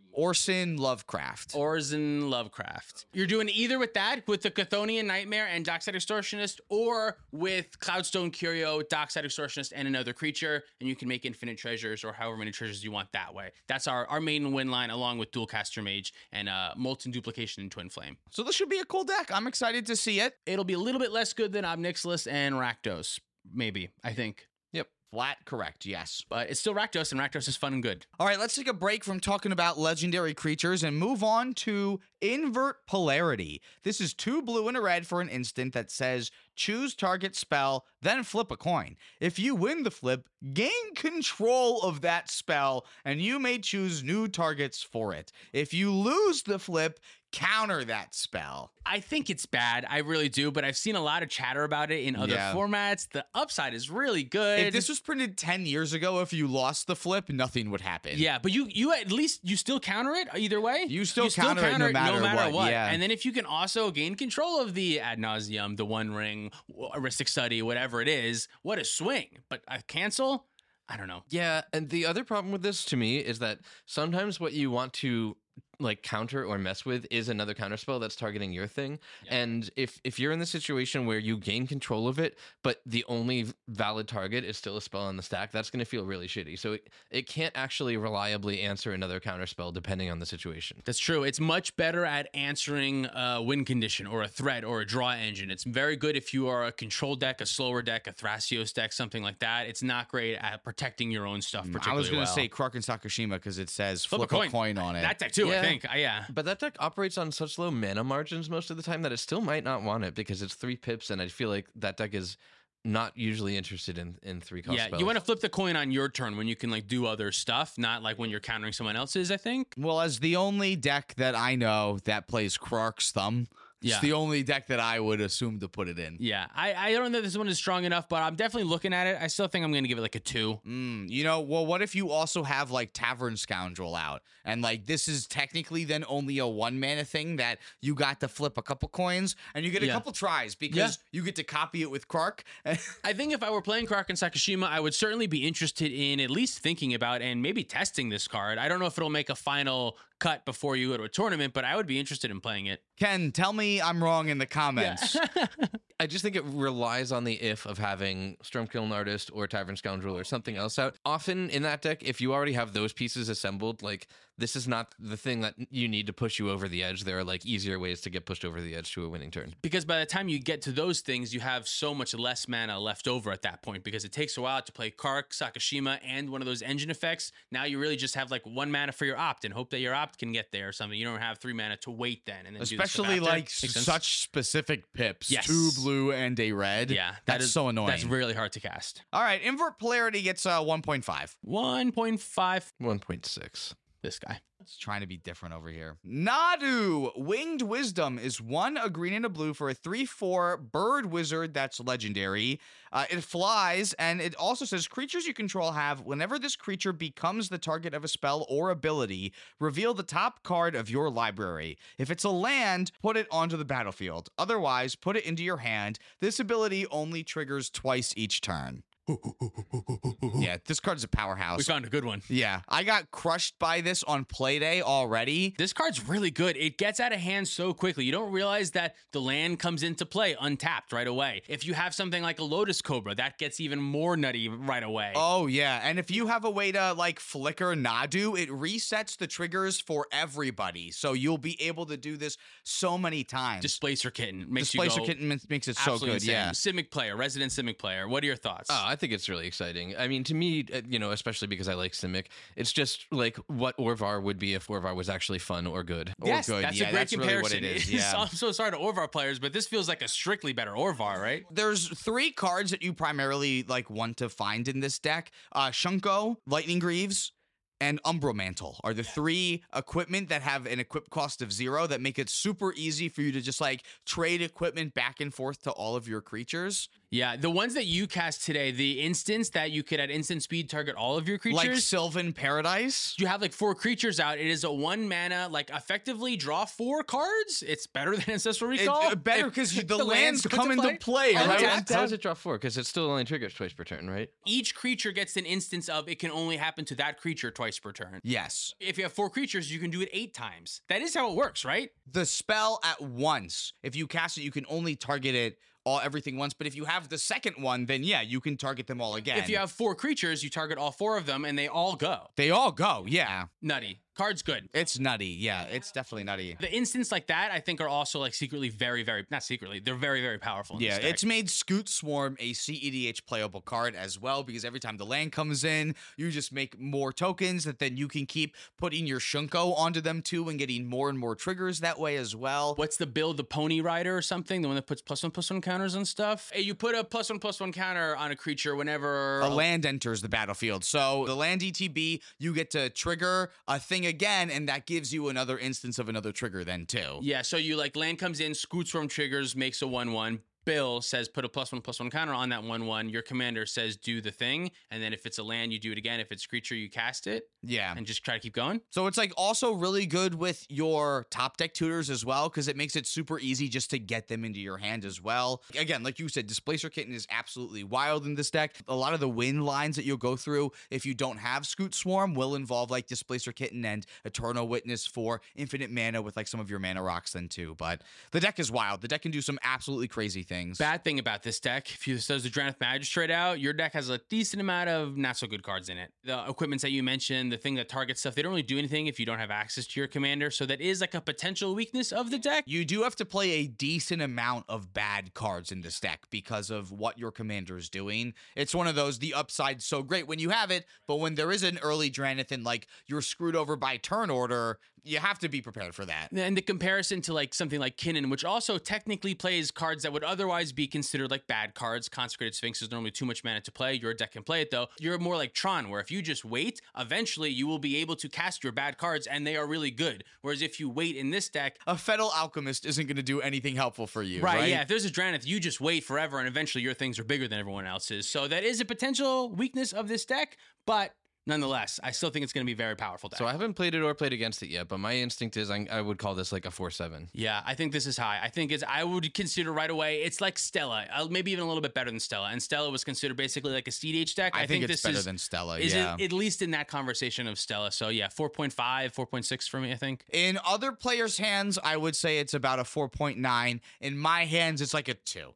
Orson Lovecraft. Orson Lovecraft. You're doing either with that, with the Chthonian Nightmare and Dockside Extortionist, or with Cloudstone Curio, Dockside Extortionist, and another creature, and you can make infinite treasures or however many treasures you want that way. That's our main win line, along with Dualcaster Mage and Molten Duplication and Twin Flame. So this should be a cool deck. I'm excited to see it. It'll be a little bit less good than Ob Nixilis and Rakdos, maybe, I think. Flat correct, yes. But it's still Rakdos, and Rakdos is fun and good. All right, let's take a break from talking about legendary creatures and move on to Invert Polarity. This is 2 blue and a red for an instant that says choose target spell, then flip a coin. If you win the flip, gain control of that spell, and you may choose new targets for it. If you lose the flip, counter that spell. I think it's bad. I really do, but I've seen a lot of chatter about it in other formats. The upside is really good. If this was printed 10 years ago, if you lost the flip, nothing would happen. Yeah, but you at least you still counter it either way. You still counter it no matter what. Yeah. And then if you can also gain control of the Ad Nauseam, the One Ring, Aristic Study, whatever it is, what a swing. But a cancel? I don't know. Yeah, and the other problem with this to me is that sometimes what you want to like counter or mess with is another counterspell that's targeting your thing. Yeah. And if you're in the situation where you gain control of it, but the only valid target is still a spell on the stack, that's going to feel really shitty. So it can't actually reliably answer another counterspell depending on the situation. That's true. It's much better at answering a win condition or a threat or a draw engine. It's very good if you are a control deck, a slower deck, a Thrasios deck, something like that. It's not great at protecting your own stuff particularly I was going to well. say Kraken Sakashima because it says flip a coin on it. That deck too, yeah. I think. Yeah. But that deck operates on such low mana margins most of the time that it still might not want it because it's 3 pips, and I feel like that deck is not usually interested in 3 cost spells. You want to flip the coin on your turn when you can like do other stuff, not like when you're countering someone else's, I think. Well, as the only deck that I know that plays Krark's Thumb, it's the only deck that I would assume to put it in. Yeah, I don't know if this one is strong enough, but I'm definitely looking at it. I still think I'm going to give it like a 2. You know, well, what if you also have like Tavern Scoundrel out? And like this is technically then only a 1 mana thing that you got to flip a couple coins and you get a couple tries because you get to copy it with Krark. I think if I were playing Kraken Sakashima, I would certainly be interested in at least thinking about and maybe testing this card. I don't know if it'll make a final cut before you go to a tournament, but I would be interested in playing it. Ken, tell me I'm wrong in the comments. Yeah. I just think it relies on the if of having Stormkiln Artist or Tavern Scoundrel or something else out. Often in that deck, if you already have those pieces assembled, like this is not the thing that you need to push you over the edge. There are like easier ways to get pushed over the edge to a winning turn. Because by the time you get to those things, you have so much less mana left over at that point because it takes a while to play Kark, Sakashima, and one of those engine effects. Now you really just have like 1 mana for your opt and hope that your opt can get there or something. You don't have 3 mana to wait then. And then especially like such specific pips. Yes. 2 blue and a red. Yeah. That's so annoying. That's really hard to cast. All right. Invert Polarity gets 1.5. 1.5. 1.6. This guy. It's trying to be different over here. Nadu, Winged Wisdom is 1, a green and a blue for a 3/4 bird wizard that's legendary. It flies, and it also says creatures you control have, whenever this creature becomes the target of a spell or ability, reveal the top card of your library. If it's a land, put it onto the battlefield. Otherwise, put it into your hand. This ability only triggers twice each turn. Yeah, this card's a powerhouse. We found a good one. Yeah, I got crushed by this on play day already. This card's really good. It gets out of hand so quickly. You don't realize that the land comes into play untapped right away. If you have something like a Lotus Cobra, that gets even more nutty right away. Oh, yeah. And if you have a way to, like, flicker Nadu, it resets the triggers for everybody. So you'll be able to do this so many times. Displacer Kitten makes Displacer Kitten makes it so good, insane. yeah. Simic player, resident Simic player. What are your thoughts? Oh, I think it's really exciting. I mean, to me, especially because I like Simic, it's just like what Orvar would be if Orvar was actually fun or good. Yes, good. that's Yeah, a great that's really comparison. what it is, It's- yeah. I'm so sorry to Orvar players, but this feels like a strictly better Orvar, right? There's 3 cards that you primarily like want to find in this deck. Shunko, Lightning Greaves, and Umbromantle are the 3 equipment that have an equip cost of 0 that make it super easy for you to just like trade equipment back and forth to all of your creatures. Yeah, the ones that you cast today, the instants that you could at instant speed target all of your creatures. Like Sylvan Paradise. You have like 4 creatures out. It is a 1 mana, like effectively draw 4 cards. It's better than Ancestral Recall. It's better If because the lands lands go come to into play, Oh, right? yeah. How does it draw 4? Because it still only triggers twice per turn, right? Each creature gets an instance of it can only happen to that creature twice per turn. Yes. If you have 4 creatures, you can do it 8 times. That is how it works, right? The spell at once, if you cast it, you can only target it everything once. But if you have the second one, then yeah, you can target them all again. If you have 4 creatures, you target all 4 of them and they all go. they all go, yeah. Nutty. Card's good. It's nutty. Yeah, it's definitely nutty. The instants like that, I think, are also like secretly very, very, not secretly, they're very, very powerful. In Yeah, this deck. it's made Scoot Swarm a CEDH playable card as well, because every time the land comes in, you just make more tokens that then you can keep putting your Shunko onto them too and getting more and more triggers that way as well. What's the build? The Pony Rider or something? The one that puts +1/+1 counters on stuff? Hey, you put a +1/+1 counter on a creature whenever A land enters the battlefield. So the land ETB, you get to trigger a thing again, and that gives you another instance of another trigger then too. Yeah, so you like land comes in, Scoot Swarm triggers, makes a 1/1. Bill says put a +1/+1 counter on that 1/1. Your commander says do the thing, and then if it's a land, you do it again. If it's creature, you cast it, Yeah. and just try to keep going. So it's like also really good with your top deck tutors as well, because it makes it super easy just to get them into your hand as well. Again, like you said, Displacer Kitten is absolutely wild in this deck. A lot of the win lines that you'll go through if you don't have Scoot Swarm will involve like Displacer Kitten and Eternal Witness for infinite mana with like some of your mana rocks then too. But the deck is wild. The deck can do some absolutely crazy things. Bad thing about this deck, if you throws the Drannith Magistrate out, your deck has a decent amount of not so good cards in it. The equipments that you mentioned, the thing that targets stuff, they don't really do anything if you don't have access to your commander. So that is like a potential weakness of the deck. You do have to play a decent amount of bad cards in this deck because of what your commander is doing. It's one of those, the upside's so great when you have it, but when there is an early Drannith and like you're screwed over by turn order, you have to be prepared for that. And the comparison to like something like Kinnan, which also technically plays cards that would otherwise be considered like bad cards. Consecrated Sphinx is normally too much mana to play. Your deck can play it though. You're more like Tron, where if you just wait, eventually you will be able to cast your bad cards and they are really good. Whereas if you wait in this deck, A Fettle Alchemist isn't going to do anything helpful for you, right? yeah, if there's a Drannith, you just wait forever and eventually your things are bigger than everyone else's. So that is a potential weakness of this deck, but nonetheless, I still think it's going to be a very powerful deck. So I haven't played it or played against it yet, but my instinct is I would call this like a 4/7. Yeah, I think this is high. I think I would consider right away, it's like Stella, maybe even a little bit better than Stella. And Stella was considered basically like a CDH deck. I think it's this better is, than Stella, is yeah. at least in that conversation of Stella. So yeah, 4.5, 4.6 for me, I think. In other players' hands, I would say it's about a 4.9. In my hands, it's like a 2.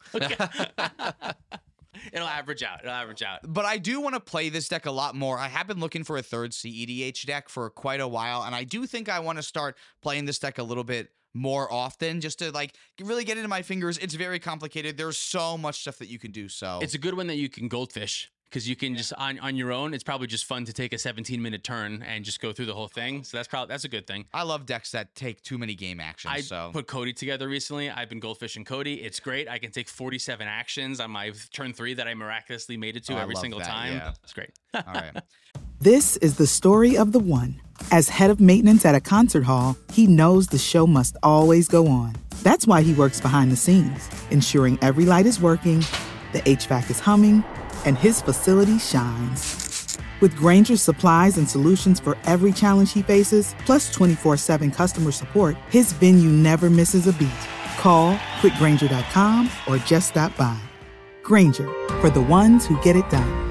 It'll average out. It'll average out. But I do want to play this deck a lot more. I have been looking for a third CEDH deck for quite a while, and I do think I want to start playing this deck a little bit more often just to like really get into my fingers. It's very complicated. There's so much stuff that you can do. So It's a good one that you can goldfish. Because you can just on your own, it's probably just fun to take a 17-minute turn and just go through the whole thing. So that's a good thing. I love decks that take too many game actions. I so put Cody together recently. I've been goldfishing Cody. It's great. I can take 47 actions on my turn 3 that I miraculously made it to Oh, I every love single that, time. yeah. It's great. all right. This is the story of the one. As head of maintenance at a concert hall, he knows the show must always go on. That's why he works behind the scenes, ensuring every light is working, the HVAC is humming, and his facility shines. With Grainger's supplies and solutions for every challenge he faces, plus 24/7 customer support, his venue never misses a beat. Call quickgrainger.com or just stop by. Grainger, for the ones who get it done.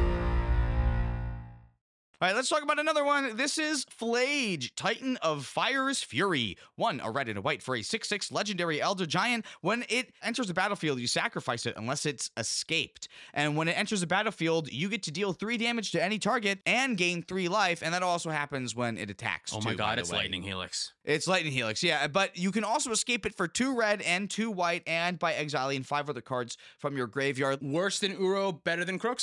All right, let's talk about another one. This is Flage, Titan of Fire's Fury. 1, a red and a white for a 6/6 legendary Elder Giant. When it enters the battlefield, you sacrifice it unless it's escaped. And when it enters the battlefield, you get to deal 3 damage to any target and gain 3 life. And that also happens when it attacks. Oh too, my by God, the it's way. Lightning Helix. It's Lightning Helix, yeah. But you can also escape it for 2 red and 2 white and by exiling 5 other cards from your graveyard. Worse than Uro, better than Kroxa?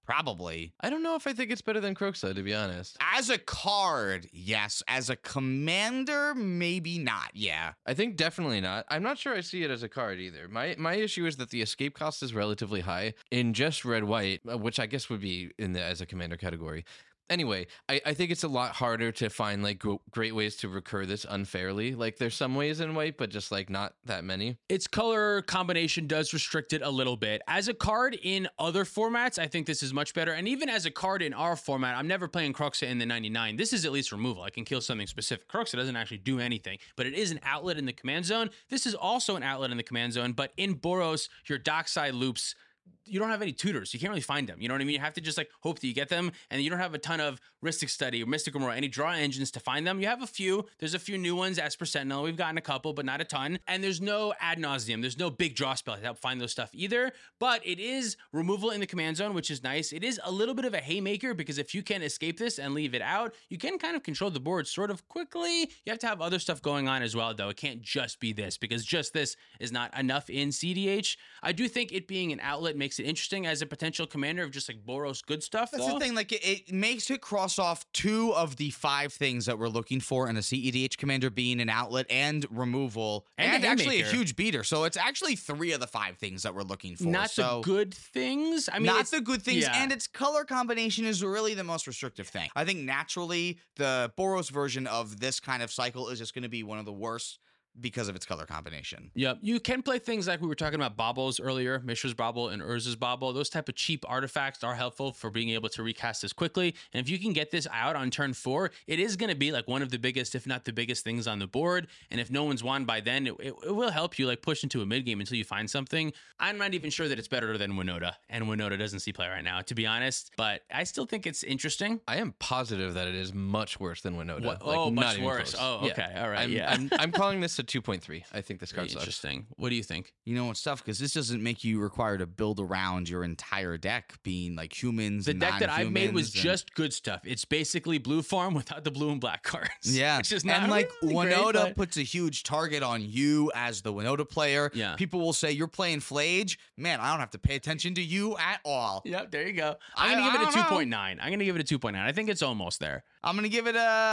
Probably. I don't know if I think it's better than Kroxa, to be honest. As a card, yes. As a commander, maybe not. Yeah. I think definitely not. I'm not sure I see it as a card either. My issue is that the escape cost is relatively high in just red-white, which I guess would be in the as a commander category. Anyway, I think it's a lot harder to find like great ways to recur this unfairly. Like there's some ways in white, but just like not that many. Its color combination does restrict it a little bit. As a card in other formats, I think this is much better. And even as a card in our format, I'm never playing Kroxa in the 99. This is at least removal. I can kill something specific. Kroxa doesn't actually do anything, but it is an outlet in the command zone. This is also an outlet in the command zone, but in Boros, your dockside loops, you don't have any tutors. You can't really find them. You know what I mean? You have to just like hope that you get them, and you don't have a ton of Rhystic Study or Mystic Remora, any draw engines to find them. You have a few. There's a few new ones, Esper Sentinel. We've gotten a couple, but not a ton. And there's no ad nauseum. There's no big draw spell to help find those stuff either. But it is removal in the command zone, which is nice. It is a little bit of a haymaker because if you can escape this and leave it out, you can kind of control the board sort of quickly. You have to have other stuff going on as well, though. It can't just be this because just this is not enough in CDH. I do think it being an outlet makes it interesting as a potential commander of just like Boros good stuff. That's the thing, like it makes it cross off 2 of the 5 things that we're looking for in a CEDH commander, being an outlet and removal and actually a huge beater. So it's actually 3 of the 5 things that we're looking for. Not the good things. I mean, not the good things, yeah. And its color combination is really the most restrictive thing. I think naturally the Boros version of this kind of cycle is just going to be one of the worst because of its color combination. Yep. You can play things like we were talking about baubles earlier, Mishra's Bauble and Urza's Bauble. Those type of cheap artifacts are helpful for being able to recast this quickly. And if you can get this out on turn 4, it is going to be like one of the biggest, if not the biggest things on the board. And if no one's won by then, it will help you like push into a mid game until you find something. I'm not even sure that it's better than Winota, and Winota doesn't see play right now, to be honest, but I still think it's interesting. I am positive that it is much worse than Winota. What? Like, Oh, not much even worse. close. Oh, okay. All right. I'm calling this a 2.3. I think this card sucks. Interesting. What do you think? You know, it's tough because this doesn't make you require to build around your entire deck being like humans. The and deck that I've made was non-humans and- just good stuff. It's basically blue farm without the blue and black cards. Yeah, Which is not and like really great, Winota but- puts a huge target on you as the Winota player. Yeah. People will say you're playing Flage. Man, I don't have to pay attention to you at all. Yep, there you go. I'm gonna give it a I don't know. 2.9. I'm gonna give it a 2.9. I think it's almost there. I'm gonna give it a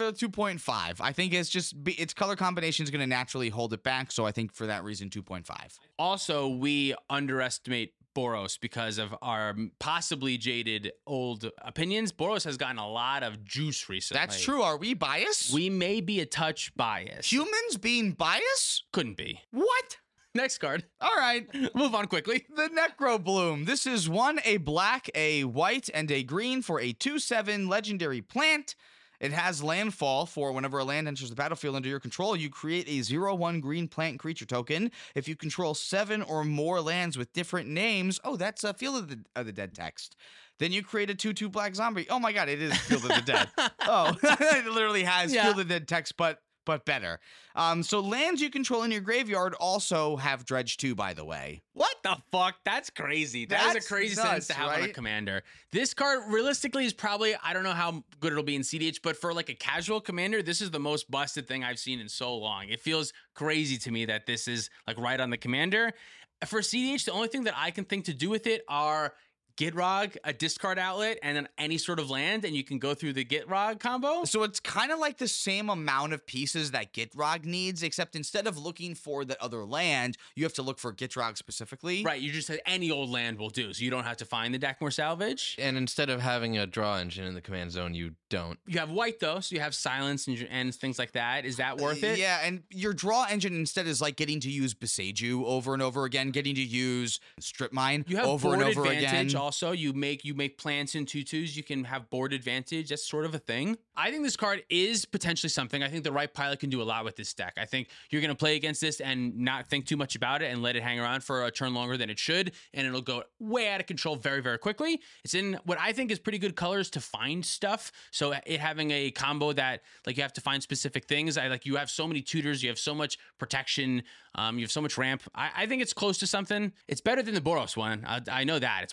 2.5. I think it's just its color combination is gonna naturally hold it back. So I think for that reason, 2.5. Also, we underestimate Boros because of our possibly jaded old opinions. Boros has gotten a lot of juice recently. That's true. Are we biased? We may be a touch biased. Humans being biased? Couldn't be. What? Next card. All right. Move on quickly. The Necro Bloom. This is 1, a black, a white, and a green for a 2/7 legendary plant. It has landfall for whenever a land enters the battlefield under your control, you create a 0/1 green plant creature token. If you control 7 or more lands with different names, oh, that's a Field of the Dead text. Then you create a 2/2 black zombie. Oh my god, it is Field of the Dead. Oh, it literally has Yeah. Field of the Dead text, but better. So lands you control in your graveyard also have Dredge 2, by the way. What the fuck? That's crazy. That is That's a crazy nuts, sentence to have on a right? commander. This card realistically is probably, I don't know how good it'll be in CDH, but for like a casual commander, this is the most busted thing I've seen in so long. It feels crazy to me that this is like right on the commander. For CDH, the only thing that I can think to do with it are Gitrog, a discard outlet, and then any sort of land, and you can go through the Gitrog combo. So it's kind of like the same amount of pieces that Gitrog needs, except instead of looking for the other land, you have to look for Gitrog specifically. Right, you just said any old land will do, so you don't have to find the Dakmor Salvage. And instead of having a draw engine in the command zone, you don't. You have white though, so you have silence and things like that. Is that worth it? Yeah, and your draw engine instead is like getting to use Beseju over and over again, getting to use Strip Mine You have over and board over advantage again. also. You make plants in 2/2s. You can have board advantage. That's sort of a thing. I think this card is potentially something. I think the right pilot can do a lot with this deck. I think you're going to play against this and not think too much about it and let it hang around for a turn longer than it should, and it'll go way out of control very, very quickly. It's in what I think is pretty good colors to find stuff. So it having a combo that like you have to find specific things. You have so many tutors. You have so much protection. You have so much ramp. I think it's close to something. It's better than the Boros one. I know that. It's better than the Boros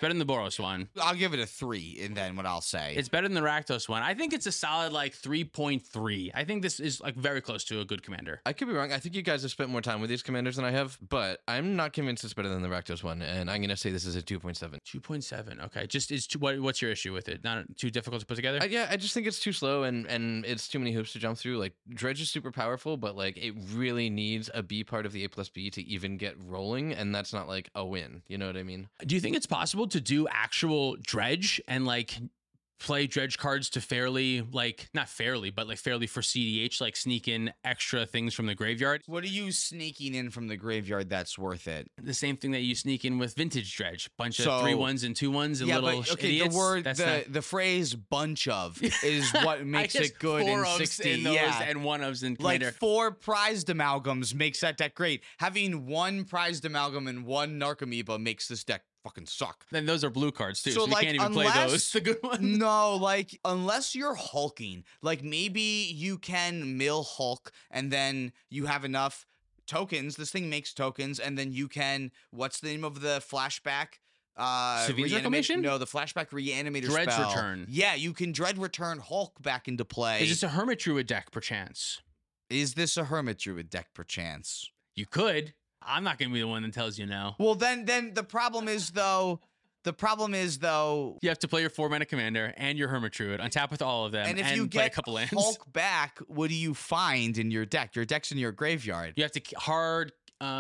Tauros one. I'll give it a 3, and then what I'll say. It's better than the Rakdos one. I think it's a solid like 3.3. I think this is like very close to a good commander. I could be wrong. I think you guys have spent more time with these commanders than I have, but I'm not convinced it's better than the Rakdos one, and I'm going to say this is a 2.7. 2.7. Okay. Just is what's your issue with it? Not too difficult to put together? Yeah, I just think it's too slow and it's too many hoops to jump through. Like, Dredge is super powerful, but like it really needs a B part of the A+B to even get rolling, and that's not like a win. You know what I mean? Do you think it's possible to do actual Dredge and like play Dredge cards to fairly, like, not fairly, but like fairly for CDH, like sneak in extra things from the graveyard? What are you sneaking in from the graveyard that's worth it? The same thing that you sneak in with Vintage Dredge. Bunch of So- 3-1s and 2-1s and little idiots. the word, That's the phrase "bunch of" is what makes I guess it good in 4 60. in those Yeah. and 1-ofs in Like Commander. 4 prized amalgams makes that deck great. Having 1 prized amalgam and 1 Narcomoeba makes this deck fucking suck. Then those are blue cards too, So, so you like, can't even play those. The good ones. No, like, unless you're hulking, like maybe you can mill Hulk and then you have enough tokens. This thing makes tokens, and then you can, what's the name of the flashback? Sevene's Reclamation? No, the flashback reanimator Dread spell. Return. Yeah, you can Dread Return Hulk back into play. Is this a Hermit Druid deck, perchance? Is this a Hermit Druid deck, perchance? You could. I'm not going to be the one that tells you no. Well, then the problem is though, You have to play your 4-mana commander and your Hermit Druid on top with all of them, and if you play a get couple lands. Hulk back, what do you find in your deck? Your deck's in your graveyard. You have to hard.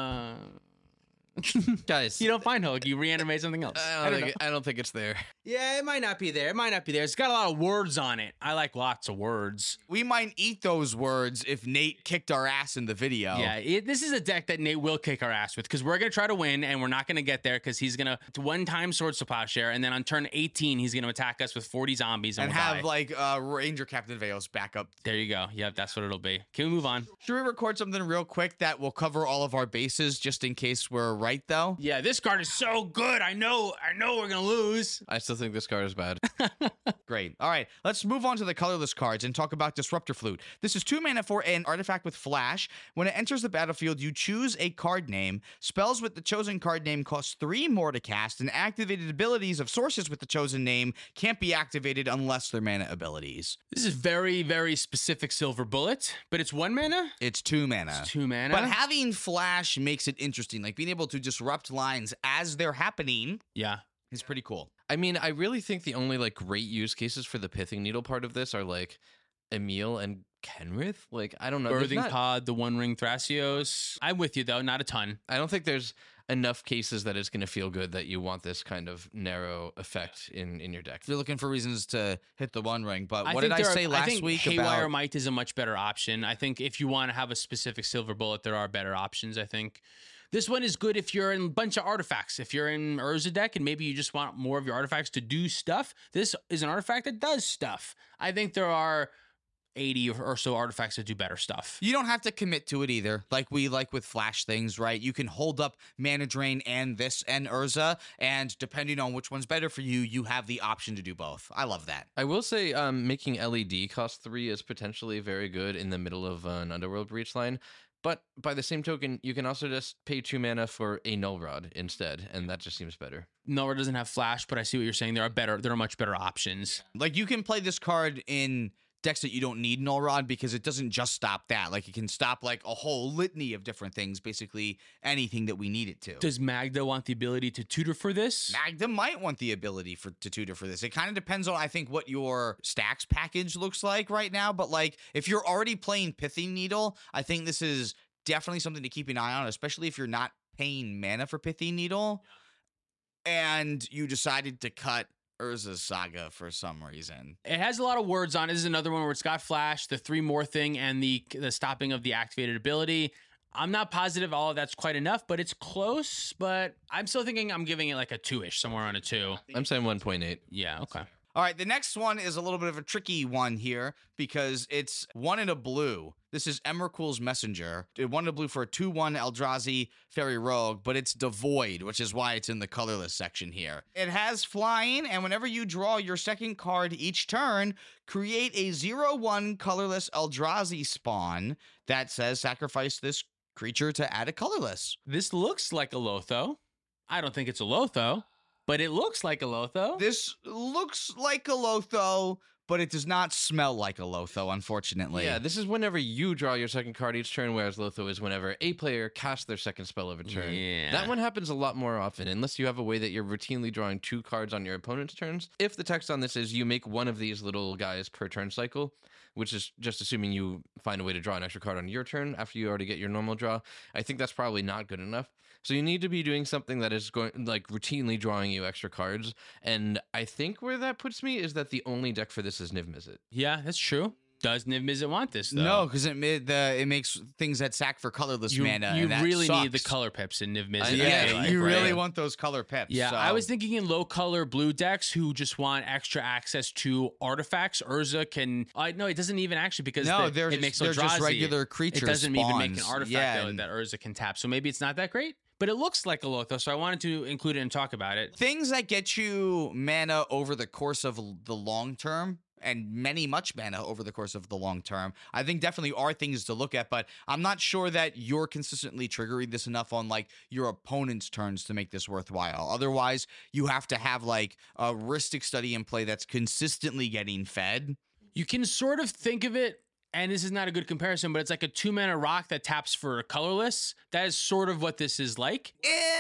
Guys, You don't find Hulk. You reanimate something else. I don't think it's there. Yeah, it might not be there. It might not be there. It's got a lot of words on it. I like lots of words. We might eat those words if Nate kicked our ass in the video. Yeah, this is a deck that Nate will kick our ass with because we're going to try to win and we're not going to get there because he's going to one-time Swords to Plowshare and then on turn 18, he's going to attack us with 40 zombies and And we'll have die. like Ranger Captain Veos back up. There you go. Yep, that's what it'll be. Can we move on? Should we record something real quick that will cover all of our bases just in case we're right though? Yeah, this card is so good. I know we're going to lose. I still think this card is bad. Great. All right, let's move on to the colorless cards and talk about Disruptor Flute. This is 2 mana for an artifact with flash. When it enters the battlefield, you choose a card name. Spells with the chosen card name cost 3 more to cast, and activated abilities of sources with the chosen name can't be activated unless they're mana abilities. This is very, very specific Silver Bullet, but it's 1 mana? It's 2 mana. It's 2 mana? But having flash makes it interesting. Like being able to disrupt lines as they're happening Yeah. is pretty cool. I mean, I really think the only like great use cases for the Pithing Needle part of this are like Emil and Kenrith. Like, I don't know. There's Birthing not- Pod, the One Ring Thrasios. I'm with you, though. Not a ton. I don't think there's enough cases that it's going to feel good that you want this kind of narrow effect in your deck. If you're looking for reasons to hit the One Ring, but what think did I there are- say last think week Haywire about? Might is a much better option. I think if you want to have a specific Silver Bullet, there are better options, I think. This one is good if you're in a bunch of artifacts. If you're in Urza deck and maybe you just want more of your artifacts to do stuff, this is an artifact that does stuff. I think there are 80 or so artifacts that do better stuff. You don't have to commit to it either, like we like with flash things, right? You can hold up Mana Drain and this and Urza, and depending on which one's better for you, you have the option to do both. I love that. I will say making LED cost 3 is potentially very good in the middle of an Underworld Breach line. But by the same token, you can also just pay 2 mana for a Null Rod instead, and that just seems better. Nowhere doesn't have flash, but I see what you're saying. There are much better options. Like you can play this card in decks that you don't need Null Rod because it doesn't just stop that. Like it can stop like a whole litany of different things, basically anything that we need it to. Does Magda want the ability to tutor for this? Magda might want the ability to tutor for this. It kind of depends on, I think, what your stacks package looks like right now. But like, if you're already playing Pithing Needle, I think this is definitely something to keep an eye on, especially if you're not paying mana for Pithing Needle and you decided to cut Urza's Saga for some reason. It has a lot of words on it. This is another one where it's got flash, the 3 more thing, and the stopping of the activated ability. I'm not positive all of that's quite enough, but it's close. But I'm still thinking I'm giving it like a 2-ish, somewhere on a 2. I'm saying 1.8. Yeah, okay. All right, the next one is a little bit of a tricky one here because it's 1 in a blue. This is Emrakul's Messenger. 1 in a blue for a 2/1 Eldrazi Fairy Rogue, but it's devoid, which is why it's in the colorless section here. It has flying, and whenever you draw your second card each turn, create a 0/1 colorless Eldrazi spawn that says sacrifice this creature to add a colorless. This looks like a Lotho. I don't think it's a Lotho, But it looks like a Lotho. This looks like a Lotho, but it does not smell like a Lotho, unfortunately. Yeah, this is whenever you draw your second card each turn, whereas Lotho is whenever a player casts their second spell of a turn. Yeah. That one happens a lot more often, unless you have a way that you're routinely drawing 2 cards on your opponent's turns. If the text on this is you make one of these little guys per turn cycle, which is just assuming you find a way to draw an extra card on your turn after you already get your normal draw, I think that's probably not good enough. So you need to be doing something that is going like routinely drawing you extra cards. And I think where that puts me is that the only deck for this is Niv Mizzet. Yeah, that's true. Does Niv Mizzet want this, though? No, because it makes things that sack for colorless mana. You and that really need the sucks. color pips in Niv Mizzet. I Yeah, feel like, you right? really want those color pips. Yeah, so. I was thinking in low color blue decks who just want extra access to artifacts. Urza can. No, it doesn't even actually because it makes they're just Eldrazi. regular creature It doesn't even make an spawns. artifact Yeah, though, and that Urza can tap. So maybe it's not that great. But it looks like a Lotho, so I wanted to include it and talk about it. things that get you mana over the course of the long term. And much mana over the course of the long term, I think definitely are things to look at, but I'm not sure that you're consistently triggering this enough on like your opponent's turns to make this worthwhile. Otherwise, you have to have like a Rhystic Study in play that's consistently getting fed. You can sort of think of it, and this is not a good comparison, but it's like a 2-mana rock that taps for colorless. That is sort of what this is like.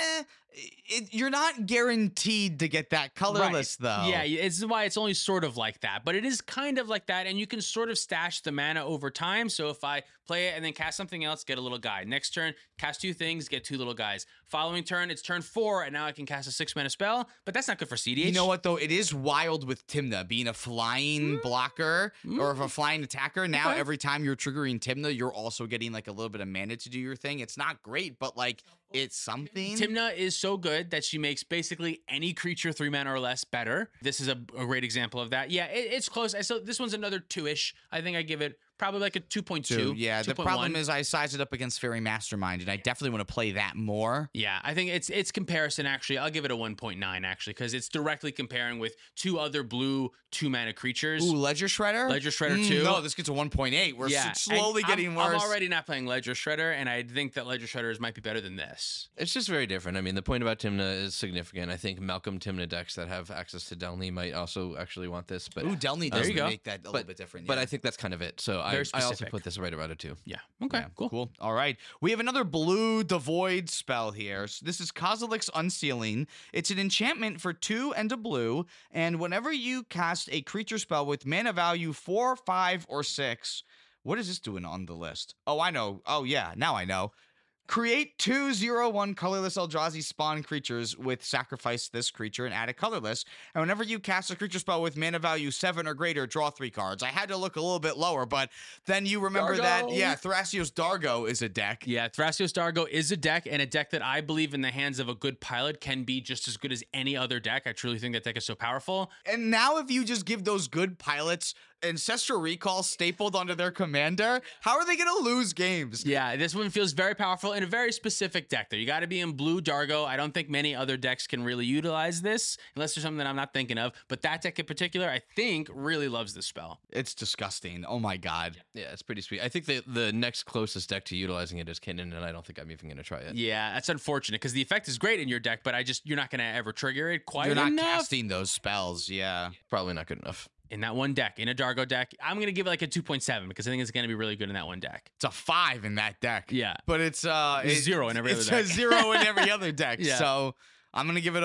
You're not guaranteed to get that colorless though. Yeah, it's why it's only sort of like that, but it is kind of like that, and you can sort of stash the mana over time. So if I play it and then cast something else, get a little guy. Next turn, cast 2 things, get 2 little guys. Following turn, it's turn 4, and now I can cast a 6-mana spell, but that's not good for CDH. You know what though? It is wild with Tymna being a flying blocker or if a flying attacker. Now every time you're triggering Tymna, you're also getting like a little bit of mana to do your thing. It's not great, but like it's something. Tymna is so good that she makes basically any creature 3 mana or less better. This is a great example of that. Yeah, it's close. So this one's another 2-ish. I think I give it probably like a 2.2. Yeah, the 2.1. problem is I size it up against Fairy Mastermind, and I definitely want to play that more. Yeah, I think it's comparison actually. I'll give it a 1.9 actually because it's directly comparing with 2 other blue 2-mana creatures. Ooh, Ledger Shredder? Ledger Shredder 2. No, this gets a 1.8. We're slowly getting worse. I'm already not playing Ledger Shredder, and I think that Ledger Shredders might be better than this. It's just very different. I mean, the point about Tymna is significant. I think Malcolm Tymna decks that have access to Delny might also actually want this. But Ooh, Delny does you go. make that a little bit different. But yeah. I think that's kind of it. So I also specific. put this right about a 2. Yeah. Okay. Yeah, cool. All right. We have another blue Devoid spell here. So this is Kozilek's Unsealing. It's an enchantment for 2 and a blue. And whenever you cast a creature spell with mana value 4, 5, or 6, what is this doing on the list? Oh, I know. Oh, yeah. Now I know. Create 2/0/1 colorless Eldrazi spawn creatures with sacrifice this creature and add a colorless. And whenever you cast a creature spell with mana value 7 or greater, draw 3 cards. I had to look a little bit lower, but then you remember that, Thrasios Dargo is a deck. Yeah, Thrasios Dargo is a deck, and a deck that I believe in the hands of a good pilot can be just as good as any other deck. I truly think that deck is so powerful. And now if you just give those good pilots Ancestral Recall stapled onto their commander, how are they going to lose games? Yeah, this one feels very powerful in a very specific deck there. You got to be in blue Dargo. I don't think many other decks can really utilize this unless there's something that I'm not thinking of. But that deck in particular, I think, really loves this spell. It's disgusting. Oh my God. Yeah, it's pretty sweet. I think the next closest deck to utilizing it is Kinnan, and I don't think I'm even going to try it. Yeah, that's unfortunate because the effect is great in your deck, but you're not going to ever trigger it quite You're not enough. casting those spells, yeah. Probably not good enough. In that one deck, in a Dargo deck, I'm going to give it like a 2.7 because I think it's going to be really good in that one deck. It's a 5 in that deck. Yeah. But it's 0 in every other deck. It's a 0 in every other deck. Yeah. So I'm gonna give it a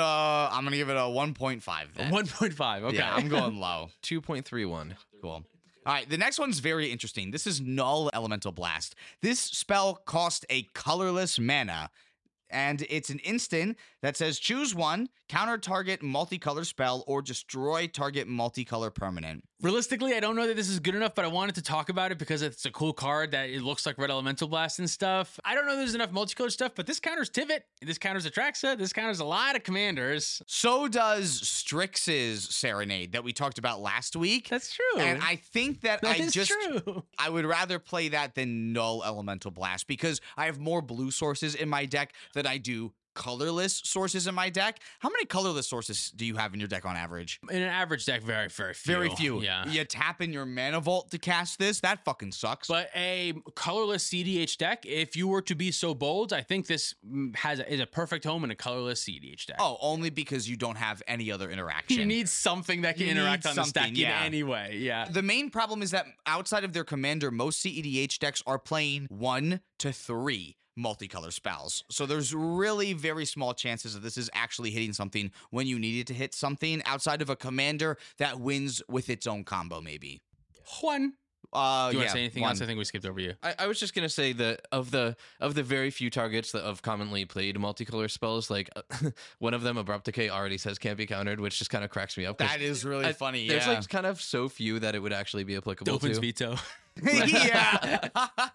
1.5 then. 1.5. Okay. Yeah, I'm going low. 2.31. Cool. All right, the next one's very interesting. This is Null Elemental Blast. This spell costs a colorless mana, and it's an instant that says choose one, counter target multicolor spell, or destroy target multicolor permanent. Realistically, I don't know that this is good enough, but I wanted to talk about it because it's a cool card that it looks like Red Elemental Blast and stuff. I don't know if there's enough multicolored stuff, but this counters Tivit, this counters Atraxa, this counters a lot of commanders. So does Strix's Serenade that we talked about last week. That's true. And I think that is true. I would rather play that than Null Elemental Blast because I have more blue sources in my deck than I do colorless sources in my deck. How many colorless sources do you have in your deck on average? In an average deck, very, very few. Very few. Yeah. You tap in your Mana Vault to cast this? That fucking sucks. But a colorless CDH deck, if you were to be so bold, I think this is a perfect home in a colorless CDH deck. Oh, only because you don't have any other interaction. You need something that can You interact need on the stack something, yeah. in any way. Yeah. The main problem is that outside of their commander, most CEDH decks are playing 1 to 3 multicolor spells. So there's really very small chances that this is actually hitting something when you need it to hit something outside of a commander that wins with its own combo, maybe. Juan. Do you want yeah, to say anything else? I think we skipped over you. I was just gonna say that of the very few targets that have commonly played multicolor spells, like one of them, Abrupt Decay, already says can't be countered, which just kind of cracks me up. That is really funny. There's yeah. like kind of so few that it would actually be applicable Dolphin's to. veto. Yeah.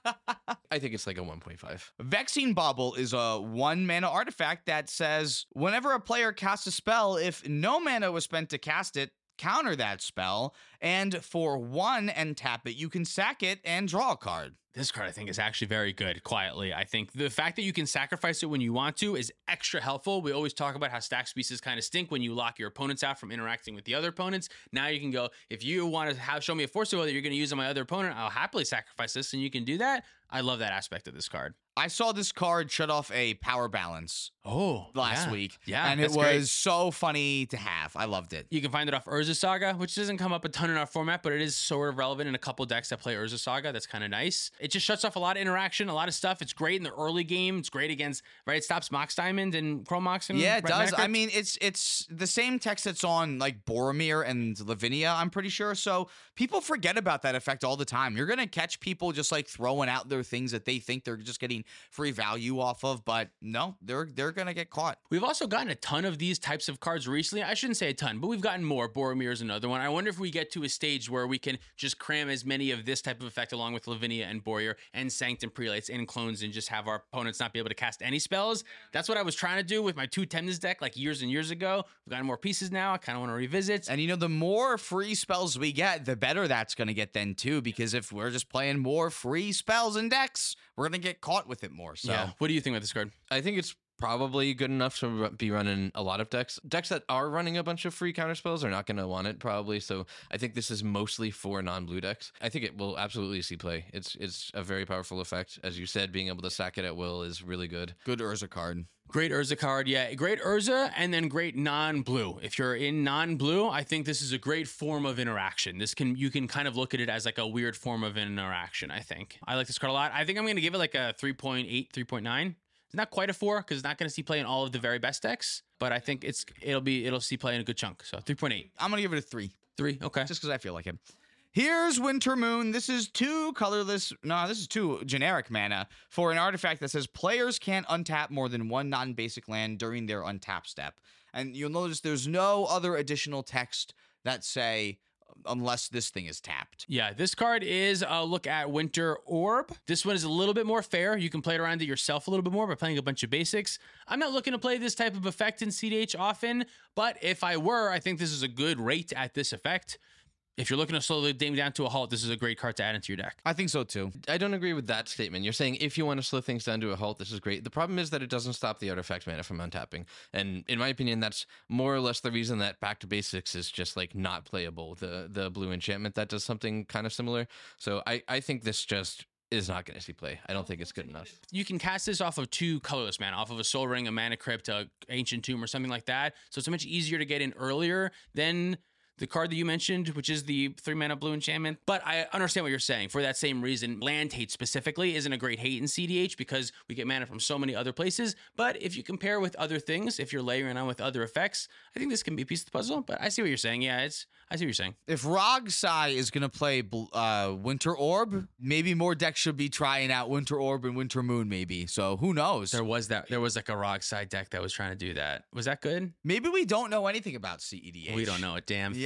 I think it's like a 1.5. Vexing Bauble is a 1 mana artifact that says whenever a player casts a spell, if no mana was spent to cast it, counter that spell, and for 1 and tap it, you can sack it and draw a card. This card, I think, is actually very good, quietly. I think the fact that you can sacrifice it when you want to is extra helpful. We always talk about how stack pieces kind of stink when you lock your opponents out from interacting with the other opponents. Now you can go, if you want to show me a force field that you're going to use on my other opponent, I'll happily sacrifice this, and you can do that. I love that aspect of this card. I saw this card shut off a power balance last week. Yeah, and it that's was great. so funny to have. I loved it. You can find it off Urza Saga, which doesn't come up a ton in our format, but it is sort of relevant in a couple decks that play Urza Saga. That's kind of nice. It just shuts off a lot of interaction, a lot of stuff. It's great in the early game. It's great against, right? It stops Mox Diamond and Chrome Mox. And Yeah, it Red does. Mana Crypt. I mean, it's the same text that's on like Boromir and Lavinia, I'm pretty sure. So people forget about that effect all the time. You're going to catch people just like throwing out their things that they think they're just getting free value off of, but no, they're going to get caught. We've also gotten a ton of these types of cards recently. I shouldn't say a ton, but we've gotten more. Boromir's another one. I wonder if we get to a stage where we can just cram as many of this type of effect along with Lavinia and Boromir and Sanctum Prelates and clones and just have our opponents not be able to cast any spells. That's what I was trying to do with my 2 Temnus deck like years and years ago. We've gotten more pieces now. I kind of want to revisit. And the more free spells we get, the better that's going to get then too, because if we're just playing more free spells and decks, we're going to get caught with it more. So Yeah. What do you think about this card? I think it's probably good enough to be running a lot of decks. Decks that are running a bunch of free counter spells are not going to want it probably. So I think this is mostly for non-blue decks. I think it will absolutely see play. It's a very powerful effect. As you said, being able to sack it at will is really good. good Urza card. Great Urza card, yeah. Great Urza, and then great non-blue. If you're in non-blue, I think this is a great form of interaction. You can kind of look at it as like a weird form of interaction, I think. I like this card a lot. I think I'm going to give it like a 3.8, 3.9. It's not quite a 4 because it's not going to see play in all of the very best decks, but I think it'll see play in a good chunk. So 3.8. I'm going to give it a 3. 3, okay. Just because I feel like it. Here's Winter Moon. This is 2 colorless. No, this is 2 generic mana for an artifact that says players can't untap more than 1 non-basic land during their untap step. And you'll notice there's no other additional text that say unless this thing is tapped. Yeah, this card is a look at Winter Orb. This one is a little bit more fair. You can play it around it yourself a little bit more by playing a bunch of basics. I'm not looking to play this type of effect in CDH often, but if I were, I think this is a good rate at this effect. If you're looking to slow the game down to a halt, this is a great card to add into your deck. I think so too. I don't agree with that statement. You're saying if you want to slow things down to a halt, this is great. The problem is that it doesn't stop the artifact mana from untapping. And in my opinion, that's more or less the reason that Back to Basics is just like not playable. The blue enchantment that does something kind of similar. So I think this just is not going to see play. I don't think it's good enough. You can cast this off of 2 colorless mana, off of a Soul Ring, a Mana Crypt, a Ancient Tomb, or something like that. So it's much easier to get in earlier than the card that you mentioned, which is the 3 mana blue enchantment. But I understand what you're saying. For that same reason, land hate specifically isn't a great hate in CDH because we get mana from so many other places. But if you compare with other things, if you're layering on with other effects, I think this can be a piece of the puzzle. But I see what you're saying. Yeah, I see what you're saying. If Rogsai is going to play Winter Orb, maybe more decks should be trying out Winter Orb and Winter Moon maybe. So who knows? There was like a Rock Side deck that was trying to do that. Was that good? Maybe we don't know anything about CEDH. We don't know a damn thing. Yeah.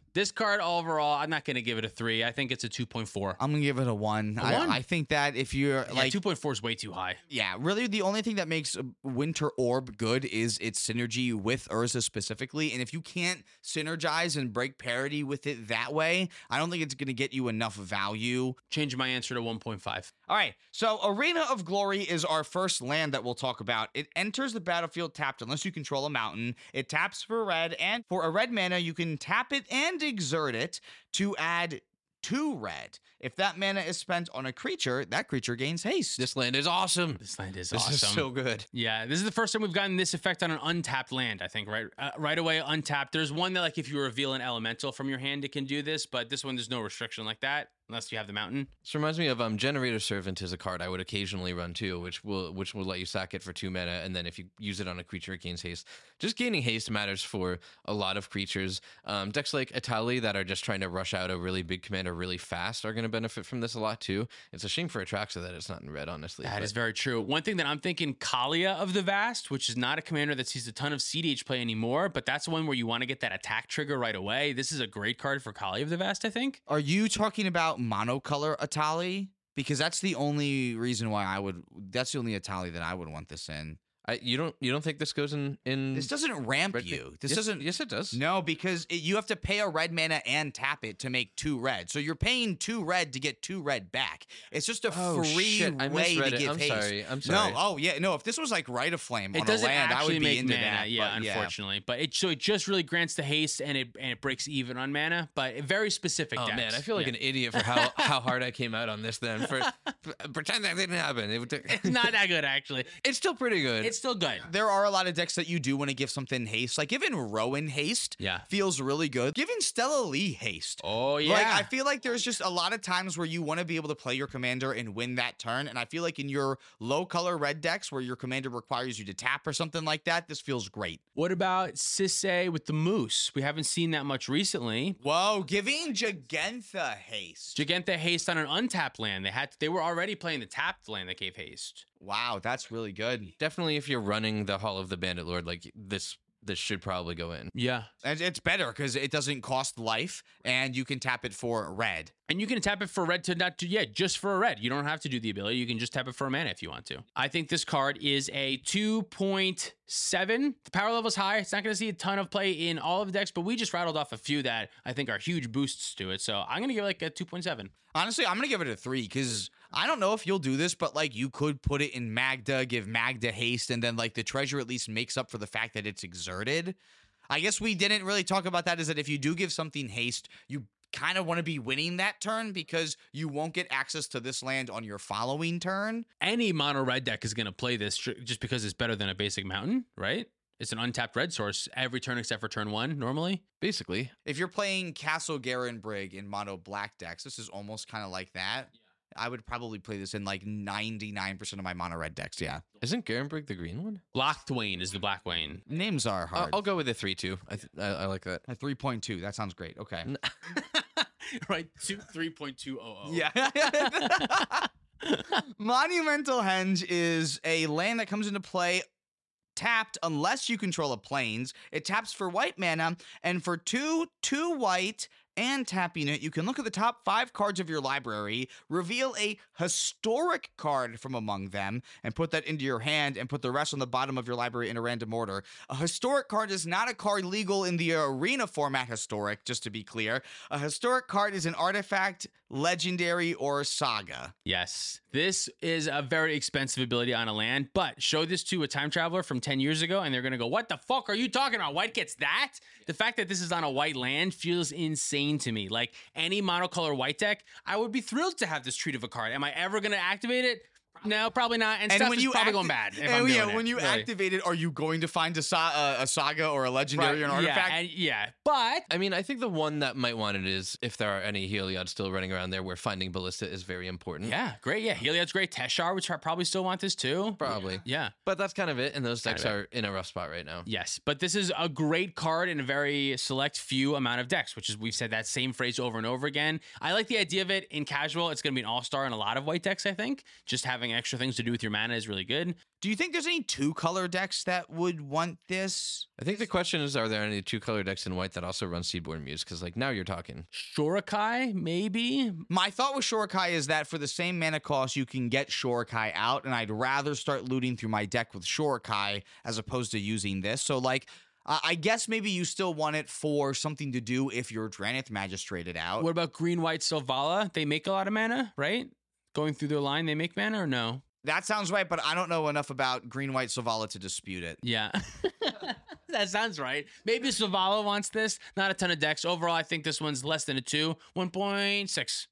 This card overall, I'm not going to give it a 3. I think it's a 2.4. I'm gonna give it a 1. A 1? I think that if you're Yeah, like 2.4 is way too high. Yeah, really the only thing that makes Winter Orb good is its synergy with Urza specifically. And if you can't synergize and break parity with it that way, I don't think it's going to get you enough value. Change my answer to 1.5. All right, so Arena of Glory is our first land that we'll talk about. It enters the battlefield tapped unless you control a mountain. It taps for red, and for a red mana, you can tap it and exert it to add 2 red. If that mana is spent on a creature, that creature gains haste. This land is awesome. This land is This awesome. is so good. Yeah, this is the first time we've gotten this effect on an untapped land, I think, right? Right away, untapped. There's one that, like, if you reveal an elemental from your hand, it can do this, but this one, there's no restriction like that, unless you have the mountain. This reminds me of Generator Servant is a card I would occasionally run too, which will let you sack it for 2 mana, and then if you use it on a creature, it gains haste. Just gaining haste matters for a lot of creatures. Decks like Atali that are just trying to rush out a really big commander really fast are going to benefit from this a lot too. It's a shame for Atraxa that it's not in red, honestly. That is very true. One thing that I'm thinking, Kalia of the Vast, which is not a commander that sees a ton of CDH play anymore, but that's one where you want to get that attack trigger right away. This is a great card for Kalia of the Vast, I think. Are you talking about monocolor Atali? Because that's the only reason why that's the only Atali that I would want this in. You don't think this goes in This doesn't ramp red? you. This Yes, doesn't. Yes, it does. No, because you have to pay a red mana and tap it to make 2 red. So you're paying 2 red to get 2 red back. It's just a Oh, free shit. I way to misread it. give I'm haste. sorry. No, oh yeah, no. If this was like Rite of Flame on It a doesn't land, I actually would be make into mana, that. yeah, but unfortunately. But it just really grants the haste and it breaks even on mana, but very specific Oh decks. man, I feel like Yeah. an idiot for how hard I came out on this. Then pretend that didn't happen. It's not that good, actually. It's still pretty good. It's still good. There are a lot of decks that you do want to give something haste. Like giving Rowan haste Yeah. feels really good. Giving Stella Lee haste. Oh, yeah. Like, I feel like there's just a lot of times where you want to be able to play your commander and win that turn. And I feel like in your low color red decks where your commander requires you to tap or something like that, this feels great. What about Sisay with the Moose? We haven't seen that much recently. Whoa, giving Jagantha haste. Giganta haste on an untapped land. They were already playing the tapped land that gave haste. Wow, that's really good. Definitely, if you're running the Hall of the Bandit Lord, like this should probably go in. Yeah. And it's better because it doesn't cost life and you can tap it for red. And you can tap it for red just for a red. You don't have to do the ability. You can just tap it for a mana if you want to. I think this card is a 2.7. The power level is high. It's not going to see a ton of play in all of the decks, but we just rattled off a few that I think are huge boosts to it. So I'm going to give it like a 2.7. Honestly, I'm going to give it a 3 because I don't know if you'll do this, but like you could put it in Magda, give Magda haste, and then like the treasure at least makes up for the fact that it's exerted. I guess we didn't really talk about that, is that if you do give something haste, you kind of want to be winning that turn because you won't get access to this land on your following turn. Any mono red deck is going to play this just because it's better than a basic mountain, right? It's an untapped red source every turn except for turn 1 normally. Basically, If you're playing Castle Garenbrig in mono black decks, this is almost kind of like that. I would probably play this in like 99% of my mono red decks. Yeah. isn't Garenbrig the green one? Blackthwain is the Blackthwain. Names are hard. I'll go with a 3-2. I like that. A 3.2. That sounds great. Okay. Right, 3.200. Yeah. Monumental Henge is a land that comes into play tapped unless you control a plains. It taps for white mana, and for 2 white and tapping it, you can look at the top 5 cards of your library, reveal a historic card from among them, and put that into your hand and put the rest on the bottom of your library in a random order. A historic card is not a card legal in the arena format historic, just to be clear. A historic card is an artifact, legendary, or saga. Yes, this is a very expensive ability on a land, but show this to a time traveler from 10 years ago and they're going to go, what the fuck are you talking about? White gets that? The fact that this is on a white land feels insane to me. Like any monocolor white deck, I would be thrilled to have this treat of a card. Am I ever going to activate it? No, probably not. And stuff is probably going bad. If I'm doing it, when you really. activate it, are you going to find a saga or a legendary or an artifact? But I mean, I think the one that might want it is if there are any Heliod still running around there where finding Ballista is very important. yeah, great. Yeah, Heliod's great. Teshar, which I probably still want this too. Probably. Yeah. But that's kind of it, and those decks are in a rough spot right now. Yes, but this is a great card in a very select few amount of decks, which is, we've said that same phrase over and over again. I like the idea of it in casual. It's going to be an all-star in a lot of white decks, I think. Just having having extra things to do with your mana is really good. Do you think there's any 2-color decks that would want this? I think the question is, are there any 2-color decks in white that also run Seedborn Muse? Because like now you're talking. Shorikai, maybe? My thought with Shorikai is that for the same mana cost, you can get Shorikai out, and I'd rather start looting through my deck with Shorikai as opposed to using this. So like, I guess maybe you still want it for something to do if you're Drannith Magistrated out. What about green-white Selvala? They make a lot of mana, right? Going through their line, they make mana or no? That sounds right, but I don't know enough about green-white Selvala to dispute it. Yeah. That sounds right. Maybe Selvala wants this. Not a ton of decks. Overall, I think this one's less than a 2. 1.6.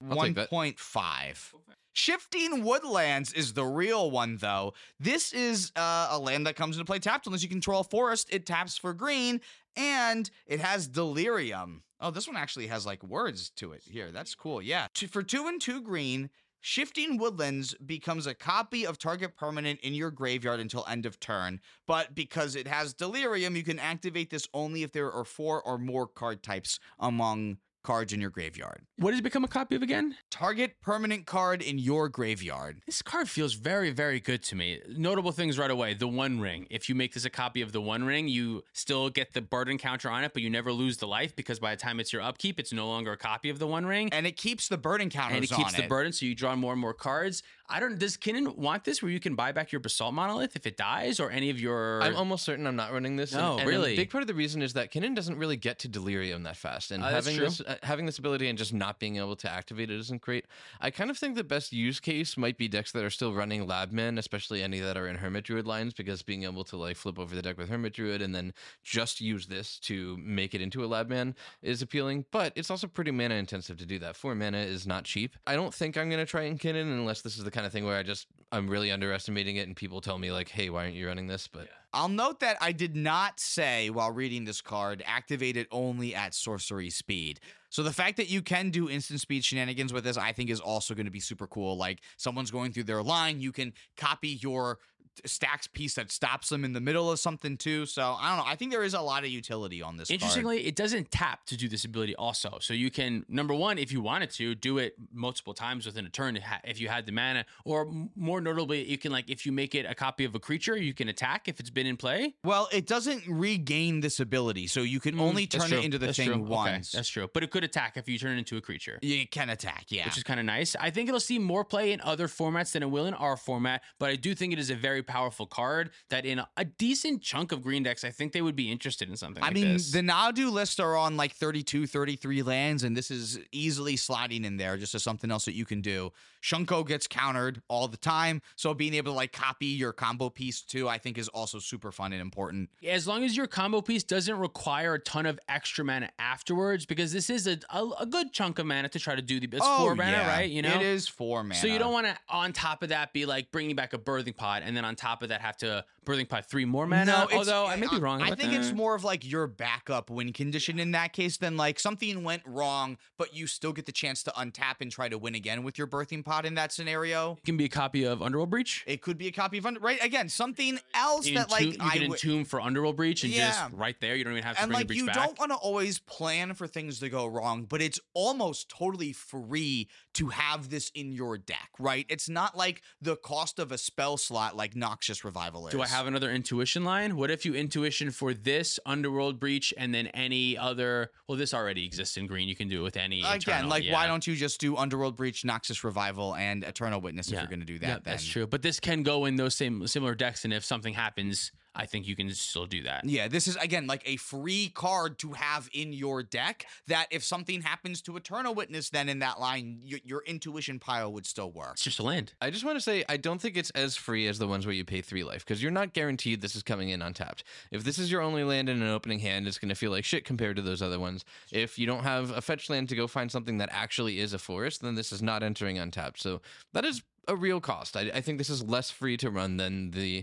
1.5. Shifting Woodlands is the real one, though. This is a land that comes into play tapped. Unless you control a forest, it taps for green, and it has Delirium. Oh, this one actually has, like, words to it here. That's cool, yeah. For 2 and 2 green, Shifting Woodlands becomes a copy of target permanent in your graveyard until end of turn, but because it has Delirium, you can activate this only if there are 4 or more card types among cards in your graveyard. What does it become a copy of again? Target permanent card in your graveyard. This card feels very, very good to me. Notable things right away. The One Ring. If you make this a copy of the One Ring, you still get the burden counter on it, but you never lose the life because by the time it's your upkeep, it's no longer a copy of the One Ring. And it keeps the burden counters on it. And it keeps the burden, so you draw more and more cards. Does Kinnan want this where you can buy back your Basalt Monolith if it dies or any of your... I'm almost certain I'm not running this. No, and really? A big part of the reason is that Kinnan doesn't really get to Delirium that fast. And having this ability and just not being able to activate it isn't great. I kind of think the best use case might be decks that are still running Labman, especially any that are in Hermit Druid lines, because being able to like flip over the deck with Hermit Druid and then just use this to make it into a Labman is appealing. But it's also pretty mana intensive to do that. 4 mana is not cheap. I don't think I'm going to try and Kinnan unless this is the kind of thing where I'm really underestimating it and people tell me like, hey, why aren't you running this? But I'll note that I did not say while reading this card, activate it only at sorcery speed. So the fact that you can do instant speed shenanigans with this, I think is also going to be super cool. Like someone's going through their line, you can copy your stacks piece that stops them in the middle of something too. So I don't know. I think there is a lot of utility on this Interestingly, card. it doesn't tap to do this ability also. So you can, number one, if you wanted to, do it multiple times within a turn if you had the mana. Or more notably, you can, like, if you make it a copy of a creature, you can attack if it's been in play. Well, it doesn't regain this ability. So you can only turn it into the thing once. Okay, that's true. But it could attack if you turn it into a creature. You can attack, yeah. Which is kind of nice. I think it'll see more play in other formats than it will in our format. But I do think it is a very powerful card that in a decent chunk of green decks, I think they would be interested in something like this. The Nadu list are on like 32, 33 lands, and this is easily sliding in there just as something else that you can do. Shunko gets countered all the time, so being able to like copy your combo piece too, I think is also super fun and important. As long as your combo piece doesn't require a ton of extra mana afterwards, because this is a good chunk of mana to try to do it's 4 mana, right? You know, it is 4 mana. So you don't want to, on top of that, be like bringing back a Birthing Pod, and then on top of that have to Birthing Pod 3 more mana. No, although I may be wrong. I think it's more of like your backup win condition in that case than like something went wrong, but you still get the chance to untap and try to win again with your Birthing Pod in that scenario. It can be a copy of Underworld Breach. It could be a copy of right again something else you that like you can entomb for Underworld Breach and just right there. You don't even have to and bring like the breach you back. don't want to always plan for things to go wrong, but it's almost totally free to have this in your deck, right? It's not like the cost of a spell slot like Noxious Revival is. Do I have another intuition line? What if you intuition for this Underworld Breach and then any other? Well, this already exists in green. You can do it with any. Again, Eternal, like why don't you just do Underworld Breach, Noxious Revival, and Eternal Witness if you're going to do that? Yeah, then that's true. But this can go in those similar decks, and if something happens, I think you can still do that. Yeah, this is, again, like a free card to have in your deck that if something happens to Eternal Witness, then in that line, your intuition pile would still work. It's just a land. I just want to say, I don't think it's as free as the ones where you pay 3 life, because you're not guaranteed this is coming in untapped. If this is your only land in an opening hand, it's going to feel like shit compared to those other ones. If you don't have a fetch land to go find something that actually is a forest, then this is not entering untapped. So that is a real cost. I think this is less free to run than the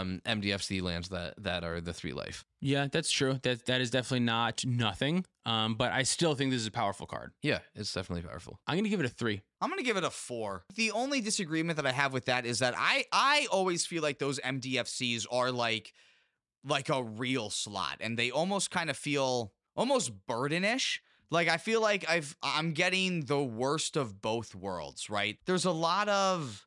MDFC lands that are the 3 life. Yeah, that's true. That is definitely not nothing. But I still think this is a powerful card. Yeah, it's definitely powerful. I'm gonna give it a 3. I'm going to give it a 4. The only disagreement that I have with that is that I always feel like those MDFCs are like a real slot, and they almost kind of feel almost burdenish. Like, I feel like I'm getting the worst of both worlds, right? There's a lot of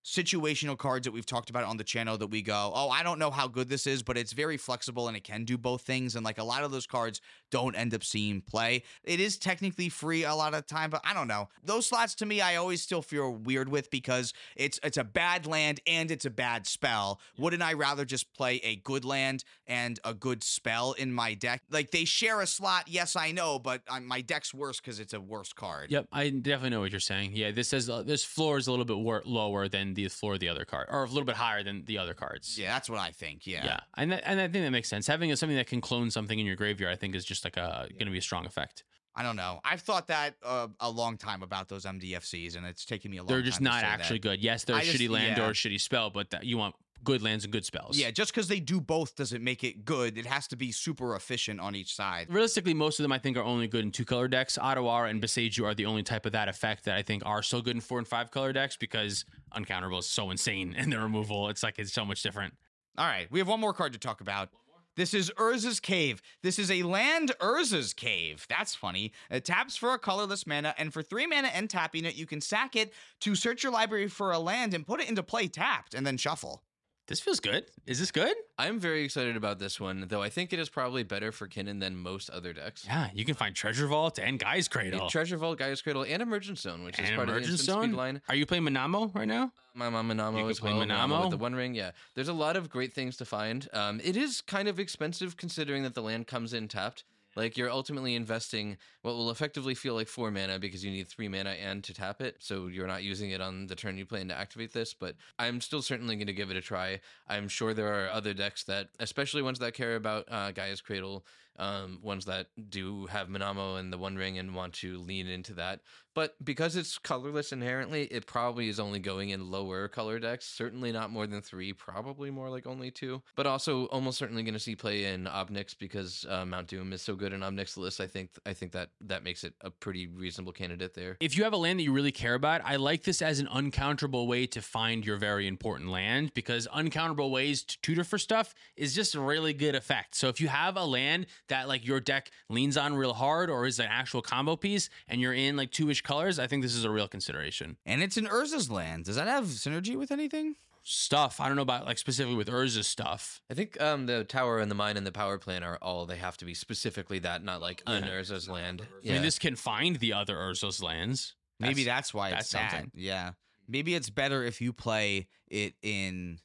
situational cards that we've talked about on the channel that we go, oh, I don't know how good this is, but it's very flexible and it can do both things. And like a lot of those cards don't end up seeing play. It is technically free a lot of the time, but I don't know. Those slots to me, I always still feel weird with because it's a bad land and it's a bad spell. Wouldn't I rather just play a good land and a good spell in my deck? Like they share a slot, yes, I know, but my deck's worse because it's a worse card. Yep, I definitely know what you're saying. Yeah, this says this floor is a little bit lower than the floor of the other card, or a little bit higher than the other cards. Yeah, that's what I think. Yeah. Yeah, and I think that makes sense. Having something that can clone something in your graveyard, I think, is just like going to be a strong effect. I don't know. I've thought that a long time about those MDFCs, and it's taken me a long time. They're just not actually good. Yes, they're a shitty land or a shitty spell, but you want good lands and good spells. Yeah, just because they do both doesn't make it good. It has to be super efficient on each side. Realistically, most of them I think are only good in 2-color decks. Ottawa and Boseiju are the only type of that effect that I think are so good in 4- and 5-color decks because Uncounterable is so insane in the removal. It's like it's so much different. All right, we have one more card to talk about. This is Urza's Cave. This is a land Urza's Cave. That's funny. It taps for a colorless mana, and for 3 mana and tapping it, you can sack it to search your library for a land and put it into play tapped, and then shuffle. This feels good. Is this good? I'm very excited about this one, though I think it is probably better for Kinnan than most other decks. Yeah, you can find Treasure Vault and Gaia's Cradle. Treasure Vault, Gaia's Cradle, and Emergent Zone, which is and part of the Emergent instant Zone? speed line. Are you playing Manamo right now? My mom Manamo You as can well. play Manamo? With the One Ring, yeah. There's a lot of great things to find. It is kind of expensive considering that the land comes in tapped. Like, you're ultimately investing what will effectively feel like 4 mana because you need 3 mana and to tap it, so you're not using it on the turn you plan to activate this, but I'm still certainly going to give it a try. I'm sure there are other decks that, especially ones that care about Gaia's Cradle, ones that do have Manamo and the One Ring and want to lean into that. But because it's colorless inherently, it probably is only going in lower color decks. Certainly not more than 3, probably more like only 2. But also almost certainly going to see play in Obnix because Mount Doom is so good in Obnix lists. I think that makes it a pretty reasonable candidate there. If you have a land that you really care about, I like this as an uncounterable way to find your very important land because uncounterable ways to tutor for stuff is just a really good effect. So if you have a land that like your deck leans on real hard or is an actual combo piece and you're in like 2-ish colors, I think this is a real consideration. And it's in Urza's land. Does that have synergy with anything? Stuff. I don't know about like specifically with Urza's stuff. I think the tower and the mine and the power plant are all they have to be specifically that, not like an Urza's land. I mean, this can find the other Urza's lands. Maybe that's why it's that's bad. something. Yeah. Maybe it's better if you play it in...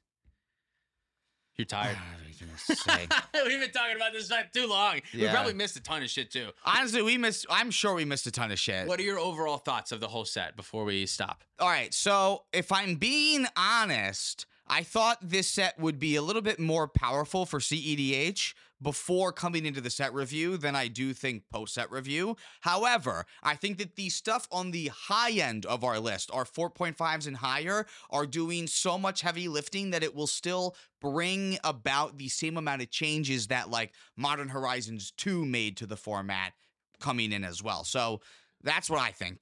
You're tired. Say. We've been talking about this for too long. We Yeah. probably missed a ton of shit too. Honestly, I'm sure we missed a ton of shit. What are your overall thoughts of the whole set before we stop? All right, so if I'm being honest, I thought this set would be a little bit more powerful for CEDH before coming into the set review than I do think post-set review. However, I think that the stuff on the high end of our list, our 4.5s and higher, are doing so much heavy lifting that it will still bring about the same amount of changes that like Modern Horizons 2 made to the format coming in as well. So that's what I think.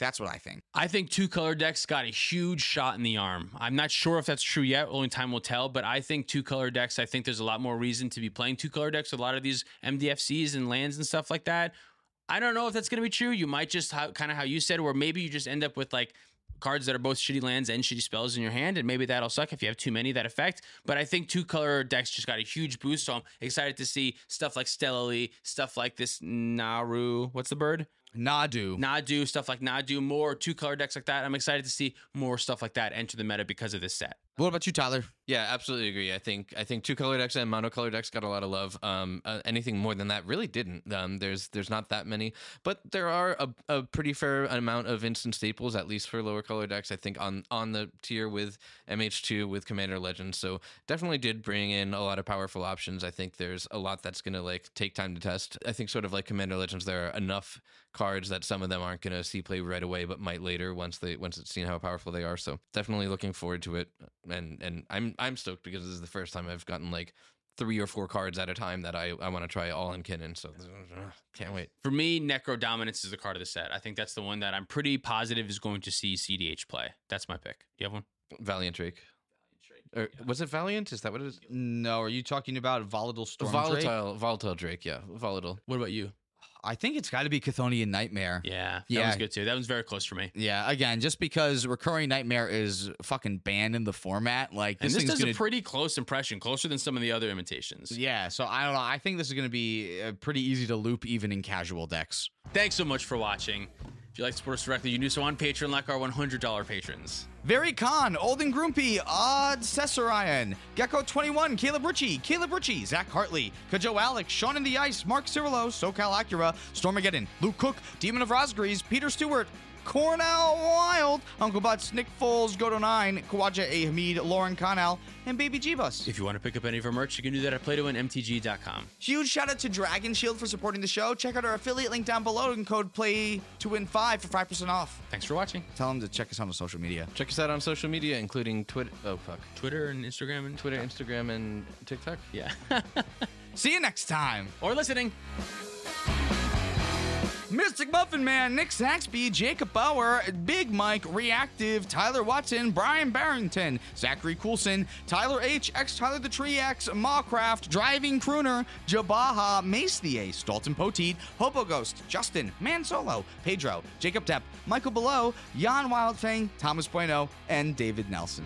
I think 2-color decks got a huge shot in the arm. I'm not sure if that's true yet. Only time will tell. But I think 2-color decks, I think there's a lot more reason to be playing 2-color decks with a lot of these MDFCs and lands and stuff like that. I don't know if that's going to be true. You might just kind of how you said, where maybe you just end up with like cards that are both shitty lands and shitty spells in your hand, and maybe that'll suck if you have too many that effect. But I think 2-color decks just got a huge boost, so I'm excited to see stuff like Stellally, stuff like this Naru. What's the bird? Nadu, stuff like Nadu, more 2-color decks like that. I'm excited to see more stuff like that enter the meta because of this set. What about you, Tyler? Yeah, absolutely agree. I think 2-color decks and monocolor decks got a lot of love. Anything more than that really didn't. There's not that many, but there are a pretty fair amount of instant staples, at least for lower color decks. I think on the tier with MH2 with Commander Legends. So definitely did bring in a lot of powerful options. I think there's a lot that's gonna like take time to test. I think sort of like Commander Legends, there are enough cards that some of them aren't gonna see play right away, but might later once it's seen how powerful they are. So definitely looking forward to it. And I'm stoked because this is the first time I've gotten like 3 or 4 cards at a time that I want to try all in Kinnan. So can't wait. For me, Necro Dominance is the card of the set. I think that's the one that I'm pretty positive is going to see CDH play. That's my pick. Do you have one? Valiant Drake. Or was it Valiant? Is that what it is? No, are you talking about Volatile Storm Drake? Volatile Drake, yeah. Volatile. What about you? I think it's got to be Chthonian Nightmare. Yeah, that Yeah. was good too. That was very close for me. Yeah, again, just because Recurring Nightmare is fucking banned in the format, like And this thing's does gonna a pretty close impression, closer than some of the other imitations. yeah, so I don't know. I think this is going to be pretty easy to loop even in casual decks. Thanks so much for watching. If you like to support us directly, you can do so on Patreon like our $100 patrons. Very Khan, Olden Grumpy, Odd Cesarian, Gecko21, Caleb Ritchie, Zach Hartley, Kajo Alex, Sean in the Ice, Mark Cirillo, SoCal Acura, Stormageddon, Luke Cook, Demon of Rosgrees, Peter Stewart, Cornell Wild, Uncle Butts, Nick Foles, Godo9, Kawaja A. Hamid, Lauren Connell, and Baby G-Bus. If you want to pick up any of our merch, you can do that at playtowinmtg.com. Huge shout out to Dragon Shield for supporting the show. Check out our affiliate link down below and code PLAY2WIN5 for 5% off. Thanks for watching. Tell them to check us out on social media. Check us out on social media, including Twitter, Twitter and Instagram and Twitter, Instagram, and TikTok. Yeah. See you next time. Or listening. Mystic Muffin Man, Nick Saxby, Jacob Bauer, Big Mike, Reactive, Tyler Watson, Brian Barrington, Zachary Coulson, Tyler H, X Tyler the Tree X, Mawcraft, Driving Crooner, Jabaha, Mace the Ace, Dalton Poteet, Hobo Ghost, Justin, Man Solo, Pedro, Jacob Depp, Michael Below, Jan Wildfang, Thomas Bueno, and David Nelson.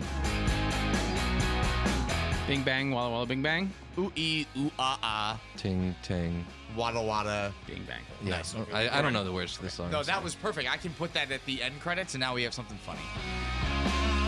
Bing bang, walla walla bing bang. Ooh ee, ooh ah ah, Ting, tang. wada wada. Bing bang. Yeah, Nice. I don't know the words to this song. No, that was perfect. I can put that at the end credits, and now we have something funny.